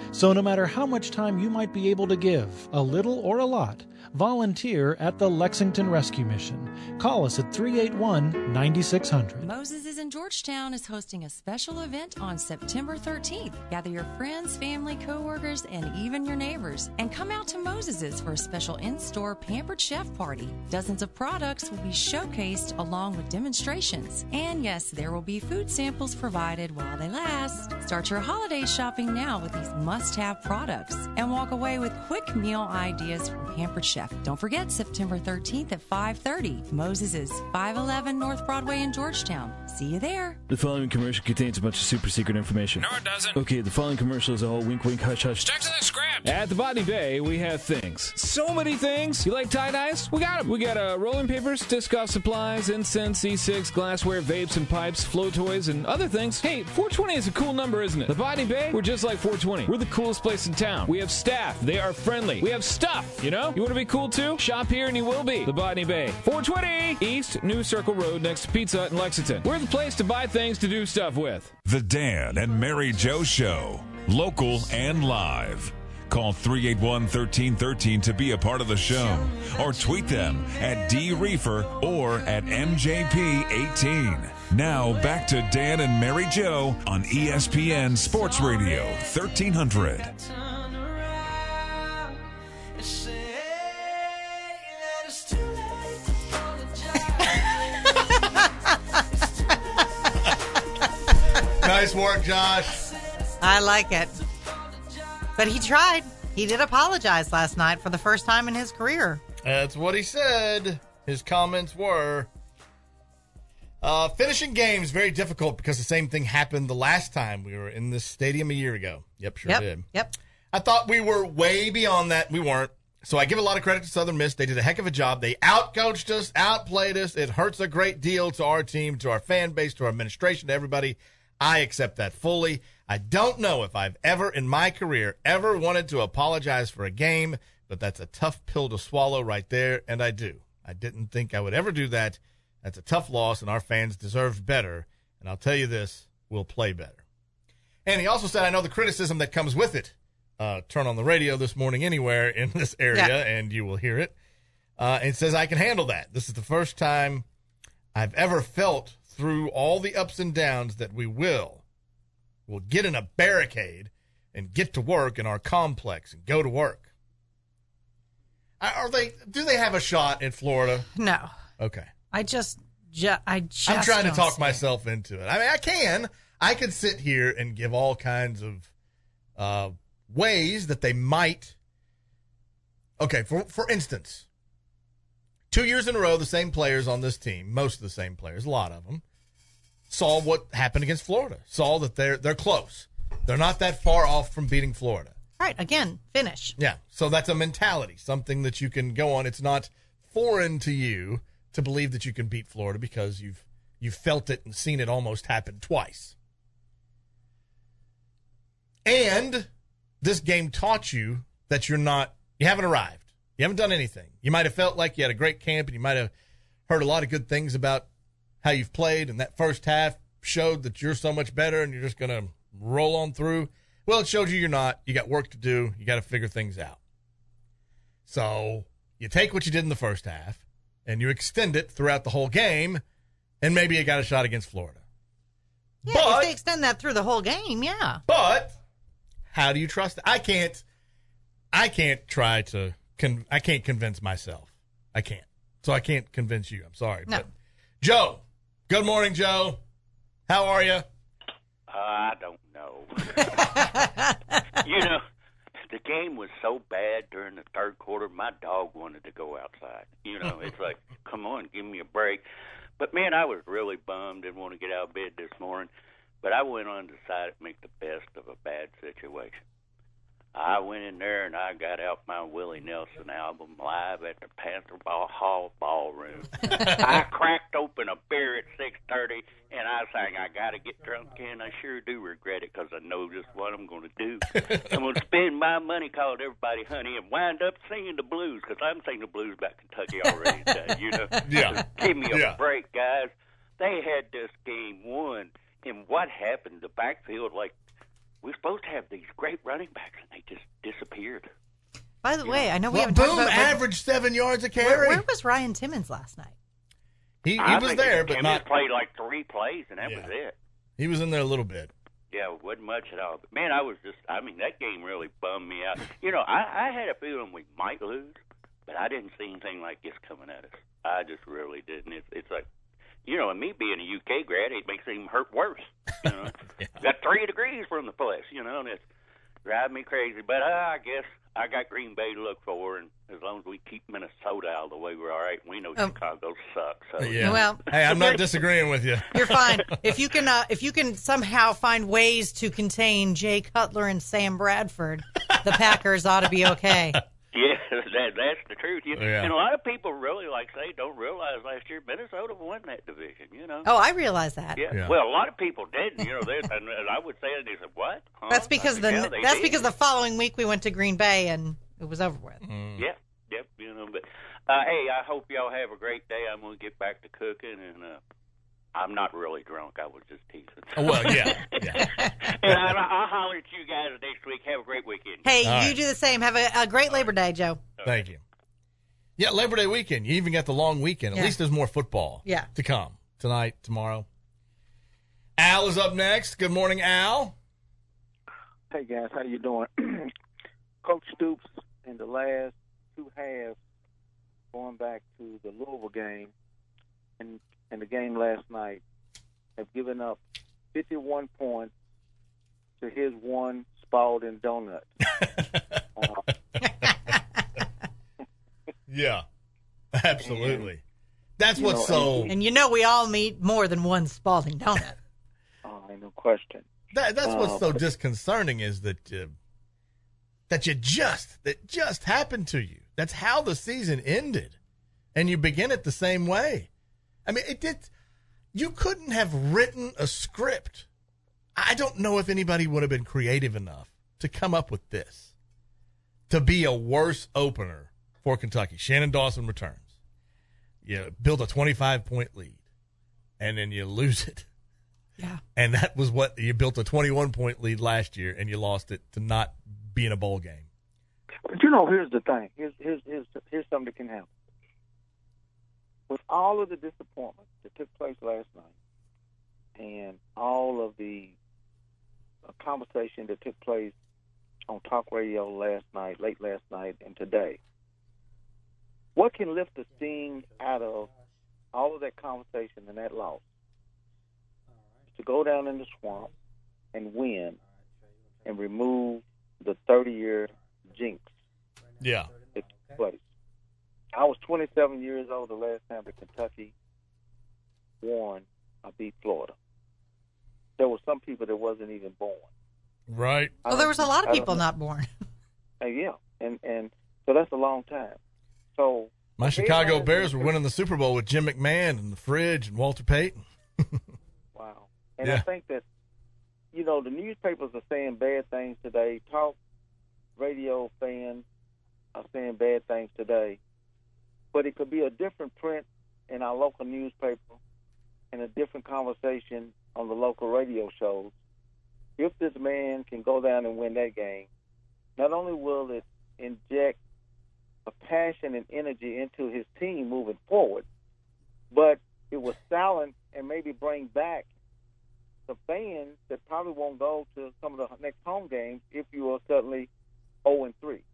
So no matter how much time you might be able to give, a little or a lot, volunteer at the Lexington Rescue Mission. Call us at 381-9600. Moses is in Georgetown is hosting a special event on September 13th. Gather your friends, family, co-workers, and even your neighbors. And come out to Moses's for a special in-store Pampered Chef party. Dozens of products will be showcased along with demonstrations. And yes, there will be food samples provided while they last. Start your holiday shopping now with these must-have products and walk away with quick meal ideas from Pampered Chef. Don't forget September 13th at 5:30. Moses's, 511 North Broadway in Georgetown. See you there. The following commercial contains a bunch of super secret information. No, it doesn't. Okay, the following commercial is a whole wink, wink, hush, hush. Stick to the script. At the Botany Bay, we have things. So many things. You like tie-dyes? We got them. We got rolling papers, disc golf supplies, incense, e-cigs, glassware, vapes and pipes, flow toys, and other things. Hey, 420 is a cool number, isn't it? The Botany Bay, we're just like 420. We're the coolest place in town. We have staff. They are friendly. We have stuff, you know? You want to be cool too? Shop here and you will be. The Botany Bay. 420 East New Circle Road next to Pizza Hut in Lexington. We're the place to buy things to do stuff with. The Dan and Mary Jo Show. Local and live. Call 381-1313 to be a part of the show. Or tweet them at DReefer or at MJP18. Now back to Dan and Mary Jo on ESPN Sports Radio 1300. Nice work, Josh. I like it. But he tried. He did apologize last night for the first time in his career. That's what he said. His comments were, finishing games very difficult because the same thing happened the last time we were in this stadium a year ago. Yep, sure did. Yep. I thought we were way beyond that. We weren't. So I give a lot of credit to Southern Miss. They did a heck of a job. They outcoached us, outplayed us. It hurts a great deal to our team, to our fan base, to our administration, to everybody. I accept that fully. I don't know if I've ever in my career ever wanted to apologize for a game, but that's a tough pill to swallow right there, and I do. I didn't think I would ever do that. That's a tough loss, and our fans deserved better. And I'll tell you this, we'll play better. And he also said, I know the criticism that comes with it. Turn on the radio this morning anywhere in this area, and you will hear it. And says, I can handle that. This is the first time I've ever felt through all the ups and downs that we'll get in a barricade and get to work in our complex and go to work. Do they have a shot in Florida? No. Okay. I'm trying to talk myself into it. I mean, I could sit here and give all kinds of ways that they might. Okay, for instance, 2 years in a row, the same players on this team, most of the same players, a lot of them, saw what happened against Florida, saw that they're close. They're not that far off from beating Florida. Right, again, finish. Yeah, so that's a mentality, something that you can go on. It's not foreign to you to believe that you can beat Florida because you've felt it and seen it almost happen twice. And this game taught you that you haven't arrived. You haven't done anything. You might have felt like you had a great camp and you might have heard a lot of good things about how you've played, and that first half showed that you're so much better and you're just going to roll on through. Well, it showed you you're not. You got work to do. You got to figure things out. So you take what you did in the first half and you extend it throughout the whole game, and maybe you got a shot against Florida. Yeah, if they extend that through the whole game, yeah. But how do you trust it? I can't convince myself. I can't. So I can't convince you. I'm sorry. No. But Joe. Good morning, Joe. How are you? I don't know. You know, the game was so bad during the third quarter, my dog wanted to go outside. You know, it's like, come on, give me a break. But, man, I was really bummed, didn't want to get out of bed this morning. But I went on and decided to make the best of a bad situation. I went in there and I got out my Willie Nelson album live at the Panther Hall Ballroom. I cracked open a beer at 6:30 and I sang, I got to get drunk again. I sure do regret it because I know just what I'm going to do. I'm going to spend my money, called everybody honey, and wind up singing the blues because I'm singing the blues about Kentucky already today, you know. Yeah. Give me a break, guys. They had this game won. And what happened? The backfield, like, we're supposed to have these great running backs, and they just disappeared. By the way, I know we Well, haven't Boom talked about averaged 7 yards a carry. Where was Ryan Timmons last night? He I was think there, but Timmons not. played like 3 plays, and that was it. He was in there a little bit. Yeah, it wasn't much at all. But, man, that game really bummed me out. I had a feeling we might lose, but I didn't see anything like this coming at us. I just really didn't. It's like, and me being a UK grad, it makes it even hurt worse. Got 3 degrees from the place, and it's driving me crazy. But I guess I got Green Bay to look for, and as long as we keep Minnesota out of the way, we're all right. We know Chicago sucks. So. Yeah. Well, hey, I'm not disagreeing with you. You're fine. If you can somehow find ways to contain Jay Cutler and Sam Bradford, the Packers ought to be okay. Yeah, that's the truth. And a lot of people really, don't realize last year Minnesota won that division, Oh, I realize that. Yeah. Well, a lot of people didn't, and I would say that they said, what? Huh? That's because because the following week we went to Green Bay and it was over with. Yep, but hey, I hope y'all have a great day. I'm going to get back to cooking, and I'm not really drunk. I was just teasing. Oh, well, yeah. And I'll holler at you guys next week. Have a great weekend. Hey, you do the same. Have a great Labor Day, Joe. Thank you. Yeah, Labor Day weekend. You even got the long weekend. At least there's more football to come tonight, tomorrow. Al is up next. Good morning, Al. Hey, guys. How you doing? Coach Stoops, in the last 2 halves, going back to the Louisville game and the game last night, have given up 51 points to his one Spalding donut. Yeah, absolutely. That's what's so. And we all meet more than one Spalding donut. Ain't no question. That's what's so disconcerting is that that just happened to you. That's how the season ended, and you begin it the same way. I mean, it did. You couldn't have written a script. I don't know if anybody would have been creative enough to come up with this, to be a worse opener for Kentucky. Shannon Dawson returns. You build a 25-point lead, and then you lose it. Yeah. And that was what you built a 21-point lead last year, and you lost it to not be in a bowl game. But here's the thing. Here's something that can happen. With all of the disappointment that took place last night, and all of the conversation that took place on talk radio last night, late last night, and today, what can lift the sting out of all of that conversation and that loss? To go down in the swamp and win and remove the 30-year jinx. Yeah. That took place. I was 27 years old the last time that Kentucky won or beat Florida. There were some people that wasn't even born. Right. Well, there was a lot of people not born. Yeah, and so that's a long time. So my Chicago Bears were winning the Super Bowl with Jim McMahon and the Fridge and Walter Payton. Wow. And I think that, the newspapers are saying bad things today. Talk radio fans are saying bad things today. But it could be a different print in our local newspaper and a different conversation on the local radio shows. If this man can go down and win that game, not only will it inject a passion and energy into his team moving forward, but it will silence and maybe bring back the fans that probably won't go to some of the next home games if you are suddenly 0-3.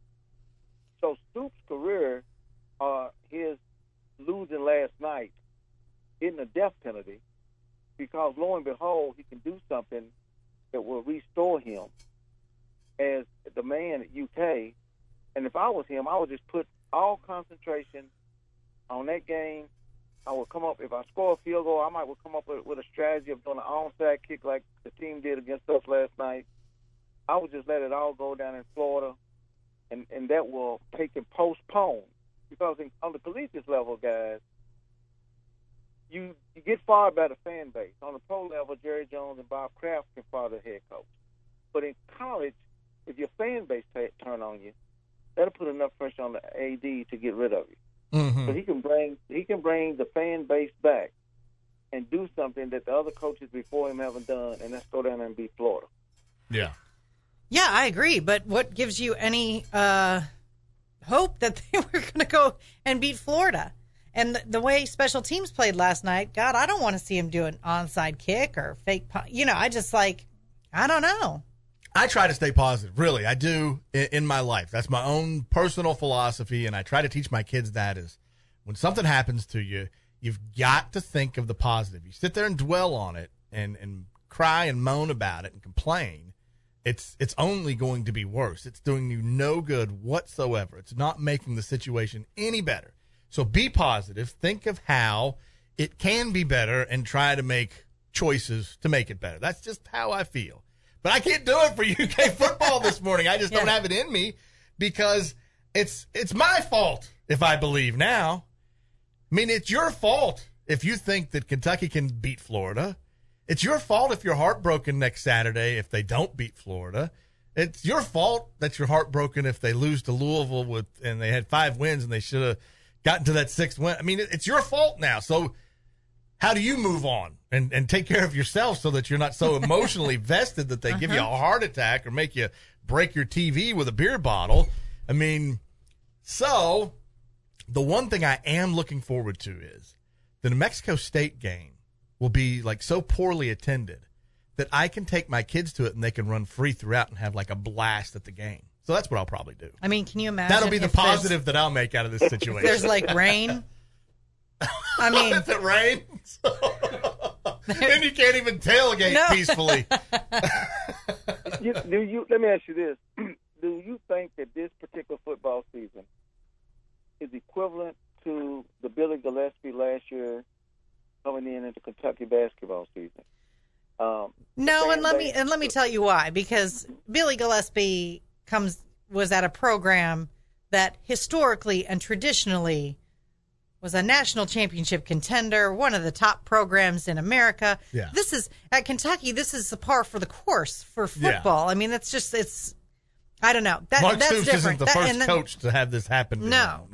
So Stoops' career, his losing last night, isn't a death penalty, because lo and behold, he can do something that will restore him as the man at UK. And if I was him, I would just put all concentration on that game. I would come up, if I score a field goal, I might come up with a strategy of doing an onside kick like the team did against us last night. I would just let it all go down in Florida, and that will take and postpone. Because on the collegiate level, guys, you get fired by the fan base. On the pro level, Jerry Jones and Bob Kraft can fire the head coach. But in college, if your fan base turn on you, that'll put enough pressure on the AD to get rid of you. Mm-hmm. So he can bring the fan base back and do something that the other coaches before him haven't done, and let's go down there and beat Florida. Yeah. Yeah, I agree. But what gives you any hope that they were going to go and beat Florida? And the way special teams played last night, God, I don't want to see him do an onside kick or fake punt. I just I don't know. I try to stay positive. Really, I do in my life. That's my own personal philosophy, and I try to teach my kids that is when something happens to you, you've got to think of the positive. You sit there and dwell on it and cry and moan about it and complain. It's only going to be worse. It's doing you no good whatsoever. It's not making the situation any better. So be positive. Think of how it can be better and try to make choices to make it better. That's just how I feel. But I can't do it for UK football this morning. I just don't have it in me because it's my fault if I believe now. I mean, it's your fault if you think that Kentucky can beat Florida. It's your fault if you're heartbroken next Saturday if they don't beat Florida. It's your fault that you're heartbroken if they lose to Louisville and they had 5 wins and they should have gotten to that 6th win. I mean, it's your fault now. So how do you move on and take care of yourself so that you're not so emotionally vested that they give you a heart attack or make you break your TV with a beer bottle? I mean, so the one thing I am looking forward to is the New Mexico State game will be so poorly attended that I can take my kids to it and they can run free throughout and have a blast at the game. So that's what I'll probably do. I mean, can you imagine? That'll be the positive that I'll make out of this situation. If there's rain. I mean, if it rains, then you can't even tailgate peacefully. Let me ask you this: do you think that this particular football season is equivalent to the Billy Gillispie last year coming into Kentucky basketball season? No, and let me tell you why. Because Billy Gillispie was at a program that historically and traditionally was a national championship contender, one of the top programs in America. Yeah. This is at Kentucky. This is the par for the course for football. Yeah. I mean, it's I don't know. Mark that's Stoops different. isn't the first coach to have this happen. No.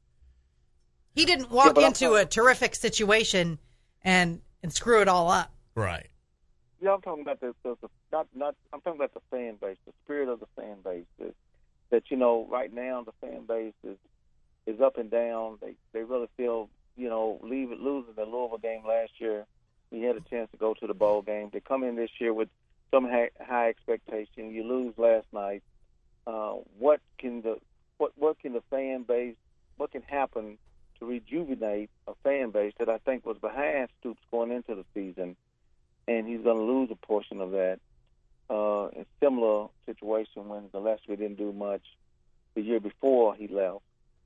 He didn't walk into a terrific situation and screw it all up. Right. Yeah, I'm talking about I'm talking about the fan base, the spirit of the fan base. That right now the fan base is up and down. They really feel losing the Louisville game last year. We had a chance to go to the bowl game. They come in this year with some high expectation. You lose last night. What can the fan base? What can happen to rejuvenate a fan base that I think was behind Stoops going into the season, and he's going to lose a portion of that. A similar situation when Gillespie didn't do much the year before he left.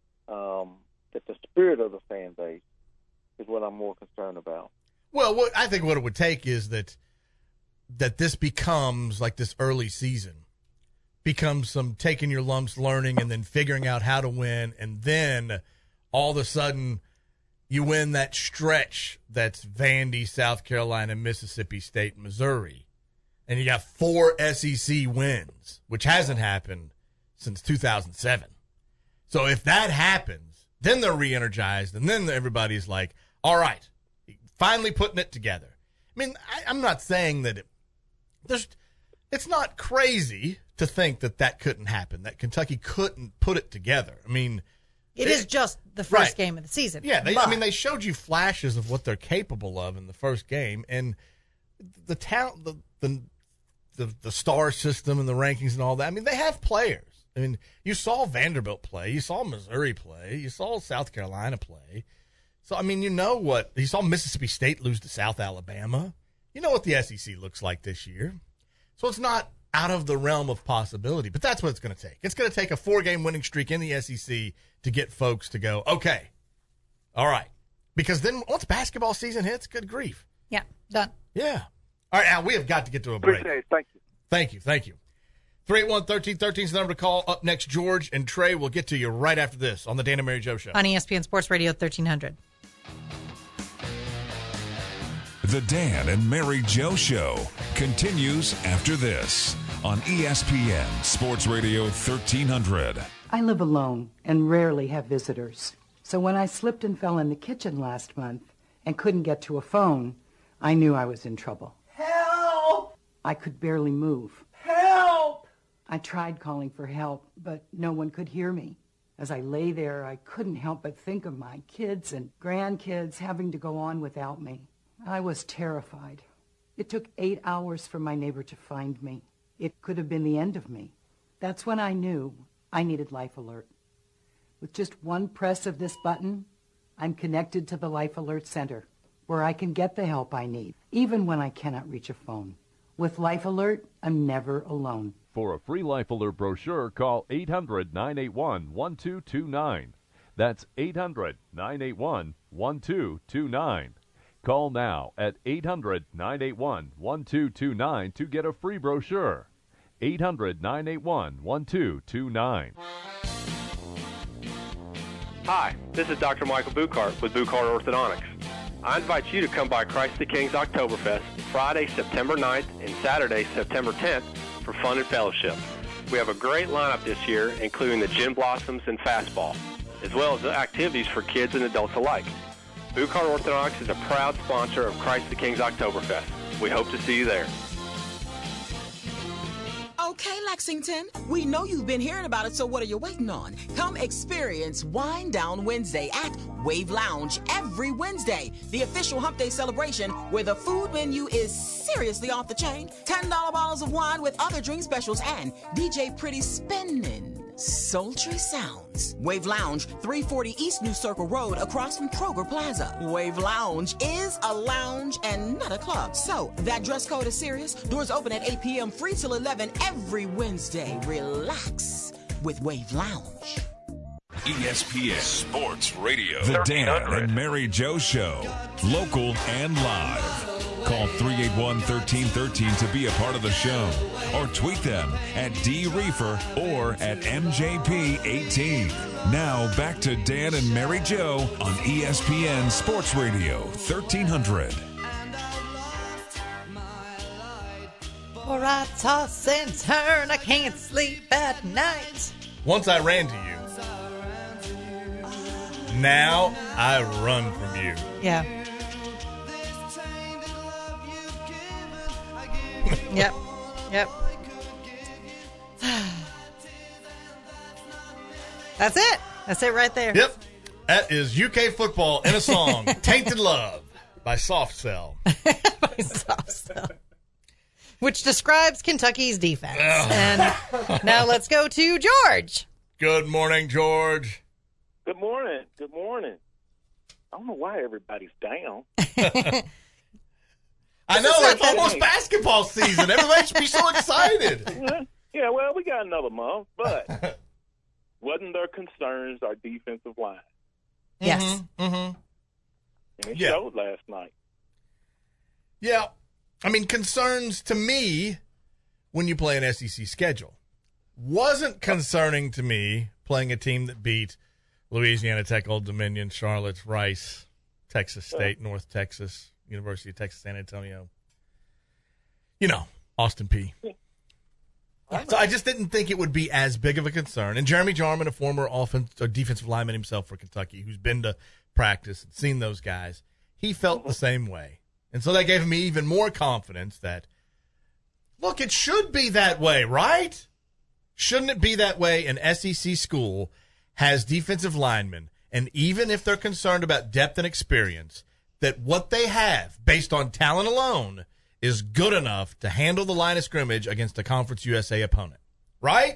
That the spirit of the fan base is what I'm more concerned about. Well, I think what it would take is that this becomes this early season. Becomes some taking your lumps, learning, and then figuring out how to win, and then all of a sudden you win that stretch that's Vandy, South Carolina, Mississippi State, Missouri, and you got 4 SEC wins, which hasn't happened since 2007. So if that happens, then they're re-energized, and then everybody's like, all right, finally putting it together. I mean, I'm not saying that it's not crazy to think that couldn't happen, that Kentucky couldn't put it together. I mean, it is just the first game of the season. Yeah, they showed you flashes of what they're capable of in the first game, and the talent, the star system and the rankings and all that. I mean, they have players. I mean, you saw Vanderbilt play, you saw Missouri play, you saw South Carolina play. So I mean, you saw Mississippi State lose to South Alabama. You know what the SEC looks like this year. So it's not out of the realm of possibility, but that's what it's going to take. It's going to take a 4-game winning streak in the SEC to get folks to go, okay, all right. Because then once basketball season hits, good grief. Yeah, done. Yeah. All right, Al, we have got to get to a break. Appreciate it. Thank you. Thank you. 381-1313 is the number to call. Up next, George and Trey. We'll get to you right after this on the Dan and Mary Jo Show. On ESPN Sports Radio 1300. The Dan and Mary Jo Show continues after this on ESPN Sports Radio 1300. I live alone and rarely have visitors. So when I slipped and fell in the kitchen last month and couldn't get to a phone, I knew I was in trouble. Help! I could barely move. Help! I tried calling for help, but no one could hear me. As I lay there, I couldn't help but think of my kids and grandkids having to go on without me. I was terrified. It took 8 hours for my neighbor to find me. It could have been the end of me. That's when I knew I needed Life Alert. With just one press of this button, I'm connected to the Life Alert Center, where I can get the help I need, even when I cannot reach a phone. With Life Alert, I'm never alone. For a free Life Alert brochure, call 800-981-1229. That's 800-981-1229. Call now at 800-981-1229 to get a free brochure. 800-981-1229. Hi, this is Dr. Michael Buchart with Buchart Orthodontics. I invite you to come by Christ the King's Oktoberfest Friday, September 9th and Saturday, September 10th for fun and fellowship. We have a great lineup this year, including the Gin Blossoms and Fastball, as well as activities for kids and adults alike. Buchart Orthodontics is a proud sponsor of Christ the King's Oktoberfest. We hope to see you there. Okay, Lexington, we know you've been hearing about it, so what are you waiting on? Come experience Wine Down Wednesday at Wave Lounge every Wednesday, the official Hump Day celebration where the food menu is seriously off the chain, $10 bottles of wine with other drink specials, and DJ Pretty spinning sultry sounds. Wave Lounge, 340 East New Circle Road, across from Kroger Plaza. Wave Lounge is a lounge and not a club. So, that dress code is serious. Doors open at 8 p.m., free till 11 every Wednesday. Relax with Wave Lounge. ESPN Sports Radio. The Dan and Mary Joe Show. Local and live. Call 381-1313 to be a part of the show. Or tweet them at DReefer or at MJP18. Now back to Dan and Mary Joe on ESPN Sports Radio 1300. For I toss and turn, I can't sleep at night. Once I ran to you. Now I run from you. Yeah. Yep. Yep. That's it. That's it right there. Yep. That is UK football in a song. Tainted Love by Soft Cell. By Soft Cell. Which describes Kentucky's defense. And now let's go to George. Good morning, George. Good morning. Good morning. I don't know why everybody's down. I know, it's almost basketball season. Everybody should be so excited. Yeah, well, we got another month, but wasn't there concerns our defensive line? Yes. Mm-hmm. And it showed last night. Yeah. I mean, concerns to me when you play an SEC schedule. Wasn't concerning to me playing a team that beat Louisiana Tech, Old Dominion, Charlotte, Rice, Texas State, North Texas, University of Texas, San Antonio. You know, Austin Peay. So I just didn't think it would be as big of a concern. And Jeremy Jarman, a former defensive lineman himself for Kentucky, who's been to practice and seen those guys, he felt the same way. And so that gave me even more confidence that, look, it should be that way, right? Shouldn't it be that way? An SEC school has defensive linemen, and even if they're concerned about depth and experience, that what they have, based on talent alone, is good enough to handle the line of scrimmage against a Conference USA opponent. Right?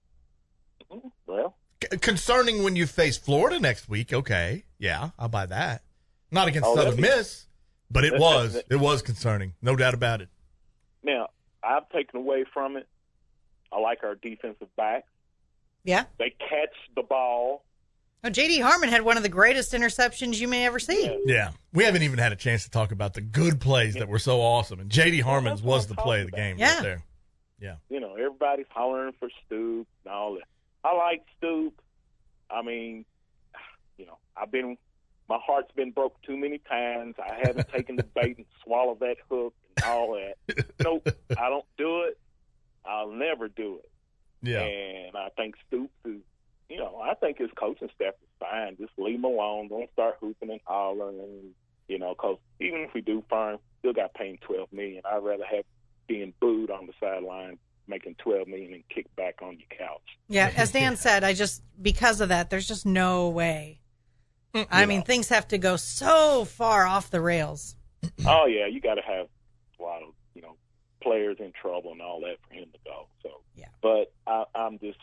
Well. Concerning when you face Florida next week, okay. Yeah, I'll buy that. Not against Southern Miss, but it was concerning. No doubt about it. Now, I've taken away from it. I like our defensive backs. Yeah. They catch the ball. Oh, J.D. Harmon had one of the greatest interceptions you may ever see. Yeah. We haven't even had a chance to talk about the good plays that were so awesome. And J.D. Harmon's was the play of the game right there. Yeah. You know, everybody's hollering for Stoop and all that. I like Stoop. I mean, you know, my heart's been broke too many times. I haven't taken the bait and swallowed that hook and all that. Nope, I don't do it. I'll never do it. Yeah. And I think Stoops is, you know, I think his coaching staff is fine. Just leave him alone. Don't start hooping and hollering, you know, because even if we do fire him, still got paying $12 million. I'd rather have being booed on the sideline making $12 million and kick back on your couch. Yeah, as Dan said, because of that, there's just no way. I mean, things have to go so far off the rails. Oh yeah, you got to have a lot of players in trouble and all that for him to go. So yeah, but I'm just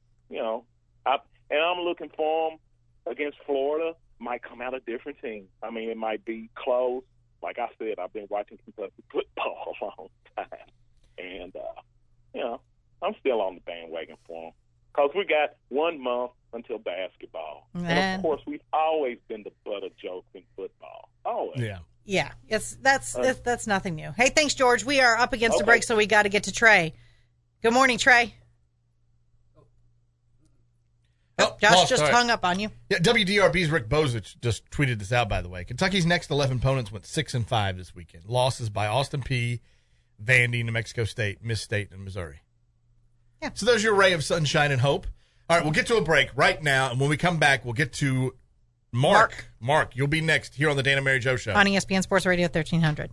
I'm looking for him against Florida. Might come out a different team. I mean, it might be close. Like I said, I've been watching Kentucky football a long time, and I'm still on the bandwagon for them because we got 1 month until basketball, and of course we've always been the butt of jokes in football. Always. Yeah. That's nothing new. Hey, thanks, George. We are up against the break, so we got to get to Trey. Good morning, Trey. Josh just hung up on you. Yeah, WDRB's Rick Bozich just tweeted this out, by the way. Kentucky's next 11 opponents went 6-5 this weekend. Losses by Austin Peay, Vandy, New Mexico State, Miss State, and Missouri. Yeah. So there's your ray of sunshine and hope. All right, we'll get to a break right now, and when we come back, we'll get to Mark. Mark, you'll be next here on the Dan and Mary Jo Show. On ESPN Sports Radio 1300.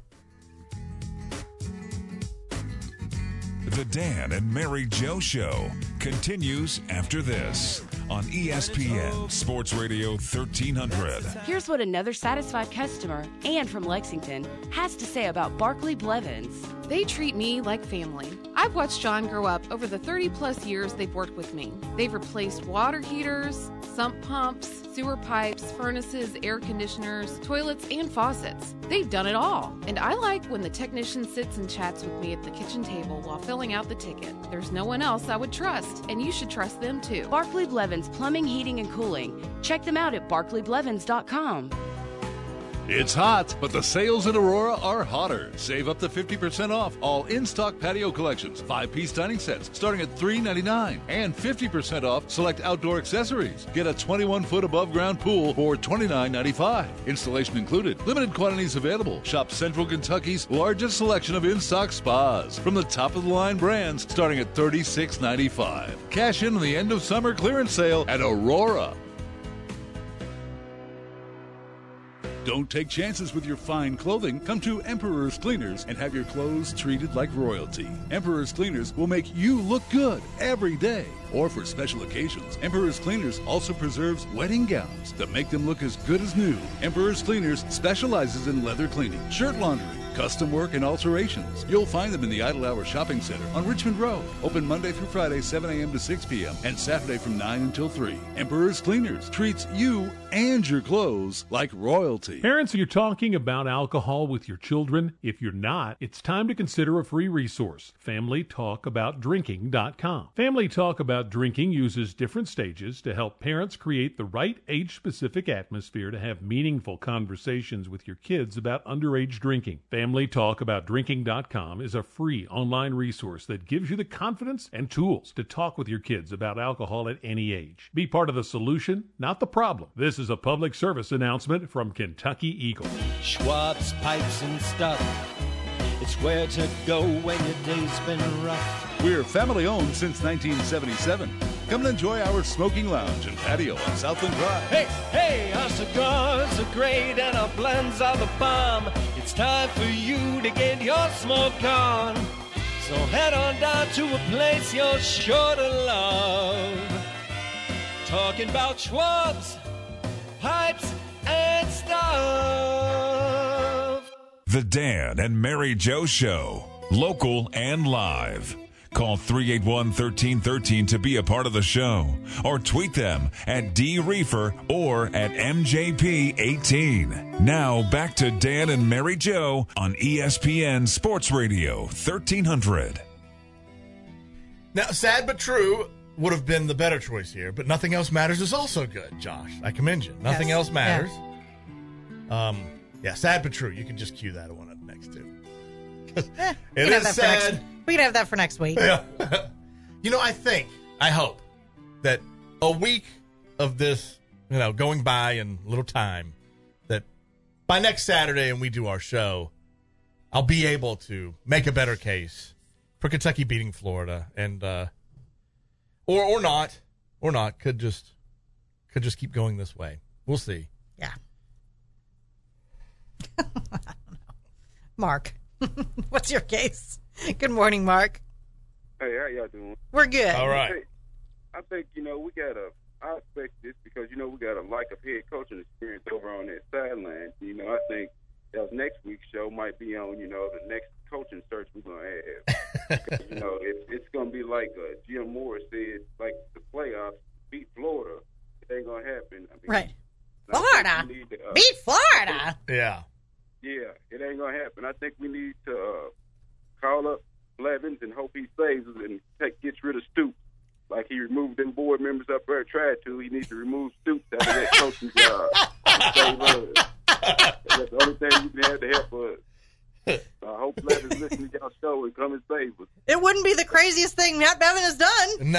The Dan and Mary Jo Show continues after this on ESPN Sports Radio 1300. Here's what another satisfied customer, and from Lexington, has to say about Barclay Blevins. They treat me like family. I've watched John grow up over the 30-plus years they've worked with me. They've replaced water heaters, sump pumps, sewer pipes, furnaces, air conditioners, toilets, and faucets. They've done it all. And I like when the technician sits and chats with me at the kitchen table while filling out the ticket. There's no one else I would trust, and you should trust them too. Barclay Blevins Plumbing, Heating, and Cooling. Check them out at barclayblevins.com. It's hot, but the sales at Aurora are hotter. Save up to 50% off all in-stock patio collections, 5-piece dining sets starting at $3.99, and 50% off select outdoor accessories. Get a 21-foot above-ground pool for $29.95. Installation included. Limited quantities available. Shop Central Kentucky's largest selection of in-stock spas from the top-of-the-line brands starting at $36.95. Cash in on the end of summer clearance sale at Aurora. Don't take chances with your fine clothing. Come to Emperor's Cleaners and have your clothes treated like royalty. Emperor's Cleaners will make you look good every day. Or for special occasions, Emperor's Cleaners also preserves wedding gowns that make them look as good as new. Emperor's Cleaners specializes in leather cleaning, shirt laundering, custom work, and alterations. You'll find them in the Idle Hour Shopping Center on Richmond Road. Open Monday through Friday, 7 a.m. to 6 p.m. and Saturday from 9 until 3. Emperor's Cleaners treats you and your clothes like royalty. Parents, are you talking about alcohol with your children? If you're not, it's time to consider a free resource, FamilyTalkAboutDrinking.com. Family Talk About Drinking uses different stages to help parents create the right age-specific atmosphere to have meaningful conversations with your kids about underage drinking. FamilyTalkAboutDrinking.com is a free online resource that gives you the confidence and tools to talk with your kids about alcohol at any age. Be part of the solution, not the problem. This is a public service announcement from Kentucky Eagle. Schwab's Pipes and Stuff. It's where to go when your day's been rough. We're family-owned since 1977. Come and enjoy our smoking lounge and patio on Southland Drive. Hey, our cigars are great and our blends are the bomb. It's time for you to get your smoke on. So head on down to a place you're sure to love. Talking about Schwab's Pipes and Stuff. The Dan and Mary Jo Show, local and live. Call 381-1313 to be a part of the show, or tweet them at DReefer or at MJP18. Now back to Dan and Mary Jo on ESPN Sports Radio 1300. Now, sad but true would have been the better choice here, but Nothing Else Matters is also good, Josh. I commend you. Nothing Else Matters. Yeah, sad but true. You can just cue that one up next, too. It is sad. We can have that for next week. Yeah. You know, I hope that a week of this, going by in little time, that by next Saturday and we do our show, I'll be able to make a better case for Kentucky beating Florida, and or not, could just keep going this way. We'll see. Yeah. I don't know. Mark, what's your case? Good morning, Mark. Hey, how y'all doing? We're good. All right. Hey, I think, I expect this because, we got a lack of head coaching experience over on that sideline. I think that next week's show might be on, the next coaching search we're going to have. Because, it's going to be like Jim Moore said, like the playoffs beat Florida. It ain't going to happen. Right. Florida? Beat Florida? Yeah. Yeah, it ain't going to happen. I think we need to call up Blevins and hope he saves us and gets rid of Stoops. Like he removed them board members up there, tried to. He needs to remove Stoops out of that coaching job. Save us. That's the only thing you can have to help us. I hope Blevins listen to y'all show and come and save us. It wouldn't be the craziest thing Matt Bevin has done.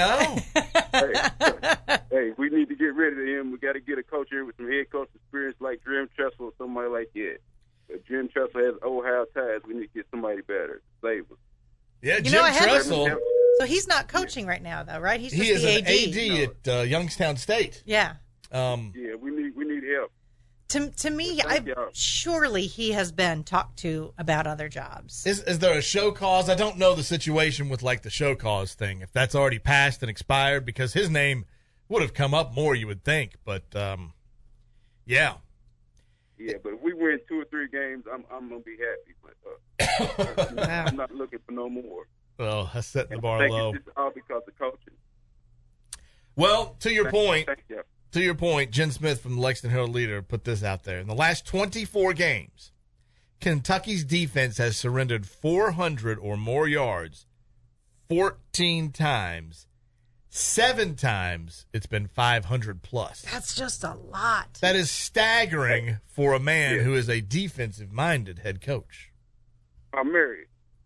No. Hey, we need to get rid of him. We got to get a coach here with some head coach experience like Jim Tressel or somebody like that. If Jim Tressel has Ohio ties, we need to get somebody better to save us. Yeah, Jim Tressel. So he's not coaching right now, though, right? He's just he is the an AD at Youngstown State. Yeah. Yeah, we need help. To me, surely he has been talked to about other jobs. Is there a show cause? I don't know the situation with like the show cause thing, if that's already passed and expired, because his name would have come up more, you would think. But yeah. Yeah, but if we win 2 or 3 games, I'm gonna be happy. But I'm not looking for no more. Well, that's setting the bar low. It's all because of coaching. Well, to your point. Thank you. To your point, Jen Smith from the Lexington Herald Leader put this out there. In the last 24 games, Kentucky's defense has surrendered 400 or more yards 14 times. 7 times it's been 500 plus. That's just a lot. That is staggering for a man who is a defensive-minded head coach. I'm married.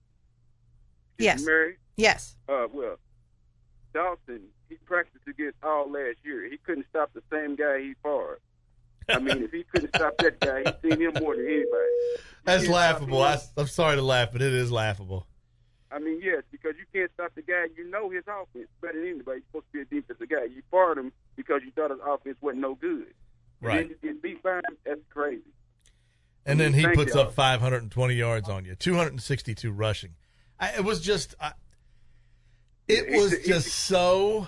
Yes. You married? Yes. Well, Dawson, he practiced against all last year. He couldn't stop the same guy he fought. I mean, if he couldn't stop that guy, he's seen him more than anybody. That's laughable. I'm sorry to laugh, but it is laughable. I mean, yes, because you can't stop the guy. You know his offense better than anybody. You're supposed to be a defensive guy. You fired him because you thought his offense wasn't no good. Right. And then you get beat by him. That's crazy. And then he puts up 520 yards on you, 262 rushing. It was just so,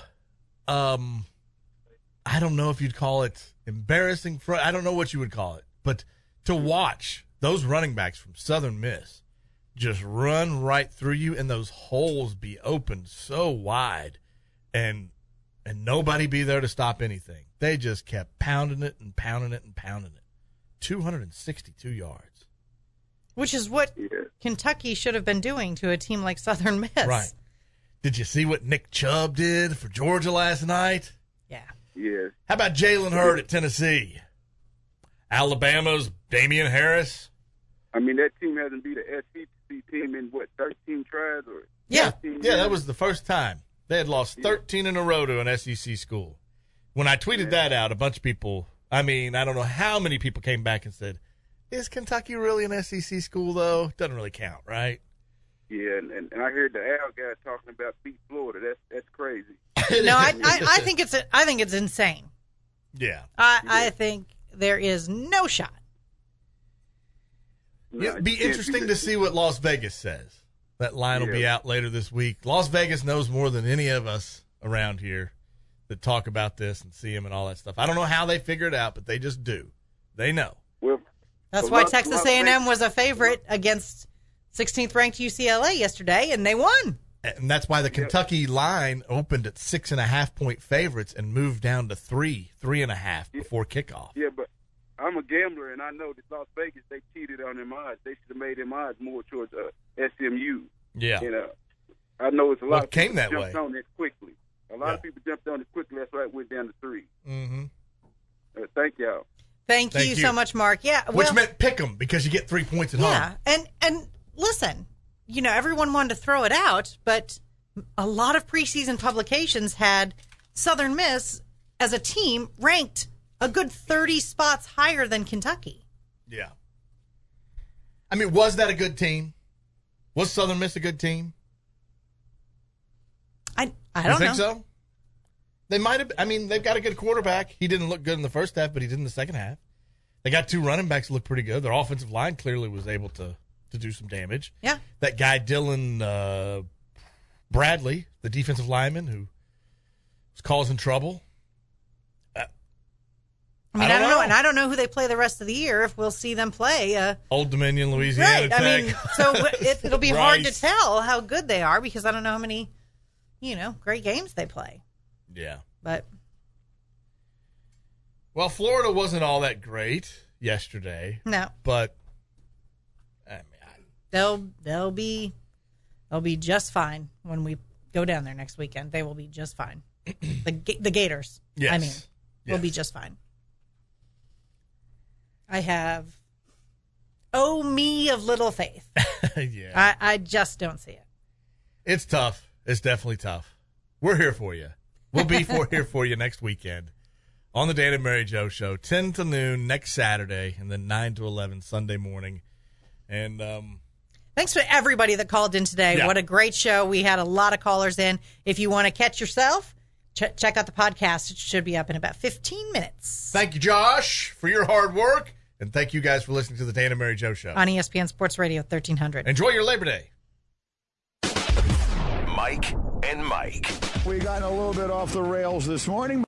I don't know if you'd call it embarrassing. I don't know what you would call it. But to watch those running backs from Southern Miss just run right through you and those holes be opened so wide and nobody be there to stop anything. They just kept pounding it and pounding it and pounding it. 262 yards. Which is what Kentucky should have been doing to a team like Southern Miss. Right. Did you see what Nick Chubb did for Georgia last night? Yeah. Yeah. How about Jalen Hurd at Tennessee? Alabama's Damian Harris? I mean, that team hasn't beat an SEC team in, 13 tries? Yeah, that was the first time. They had lost 13 in a row to an SEC school. When I tweeted that out, a bunch of people, I don't know how many people came back and said, is Kentucky really an SEC school, though? Doesn't really count, right? Yeah, and I heard the Al guy talking about beat Florida. That's crazy. No, I think it's insane. Yeah. I think there is no shot. It'd be interesting to see what Las Vegas says. That line will be out later this week. Las Vegas knows more than any of us around here that talk about this and see him and all that stuff. I don't know how they figure it out, but they just do. They know. Well, that's why Texas A&M was a favorite against 16th ranked UCLA yesterday, and they won. And that's why the Kentucky line opened at 6.5-point favorites and moved down to 3.5 before kickoff. Yeah, but I'm a gambler, and I know that Las Vegas, they cheated on them odds. They should have made them odds more towards SMU. Yeah. I know it's a lot of people came that jumped way. on it quickly. A lot of people jumped on it quickly. That's why it went down to 3. Mm-hmm. Thank y'all. Thank you so much, Mark. Yeah, which meant pick 'em because you get 3 points at home. Yeah, and listen, everyone wanted to throw it out, but a lot of preseason publications had Southern Miss as a team ranked a good 30 spots higher than Kentucky. Yeah. I mean, was that a good team? Was Southern Miss a good team? I don't know. You think so? They might have. I mean, they've got a good quarterback. He didn't look good in the first half, but he did in the second half. They got 2 running backs that look pretty good. Their offensive line clearly was able to do some damage. Yeah. That guy, Dylan Bradley, the defensive lineman who was causing trouble. I don't know, and I don't know who they play the rest of the year. If we'll see them play Old Dominion, Louisiana Tech. I mean, so it'll be hard to tell how good they are because I don't know how many, great games they play. Yeah, but Florida wasn't all that great yesterday. No, but they'll be just fine when we go down there next weekend. They will be just fine. The Gators, yes. Will be just fine. I have, me of little faith. Yeah. I just don't see it. It's tough. It's definitely tough. We're here for you. We'll be here for you next weekend on the Dan and Mary Jo Show, 10 to noon next Saturday, and then 9 to 11 Sunday morning. And thanks for everybody that called in today. Yeah. What a great show. We had a lot of callers in. If you want to catch yourself, check out the podcast. It should be up in about 15 minutes. Thank you, Josh, for your hard work. And thank you guys for listening to the Dan and Mary Jo Show. On ESPN Sports Radio 1300. Enjoy your Labor Day. Mike and Mike. We got a little bit off the rails this morning.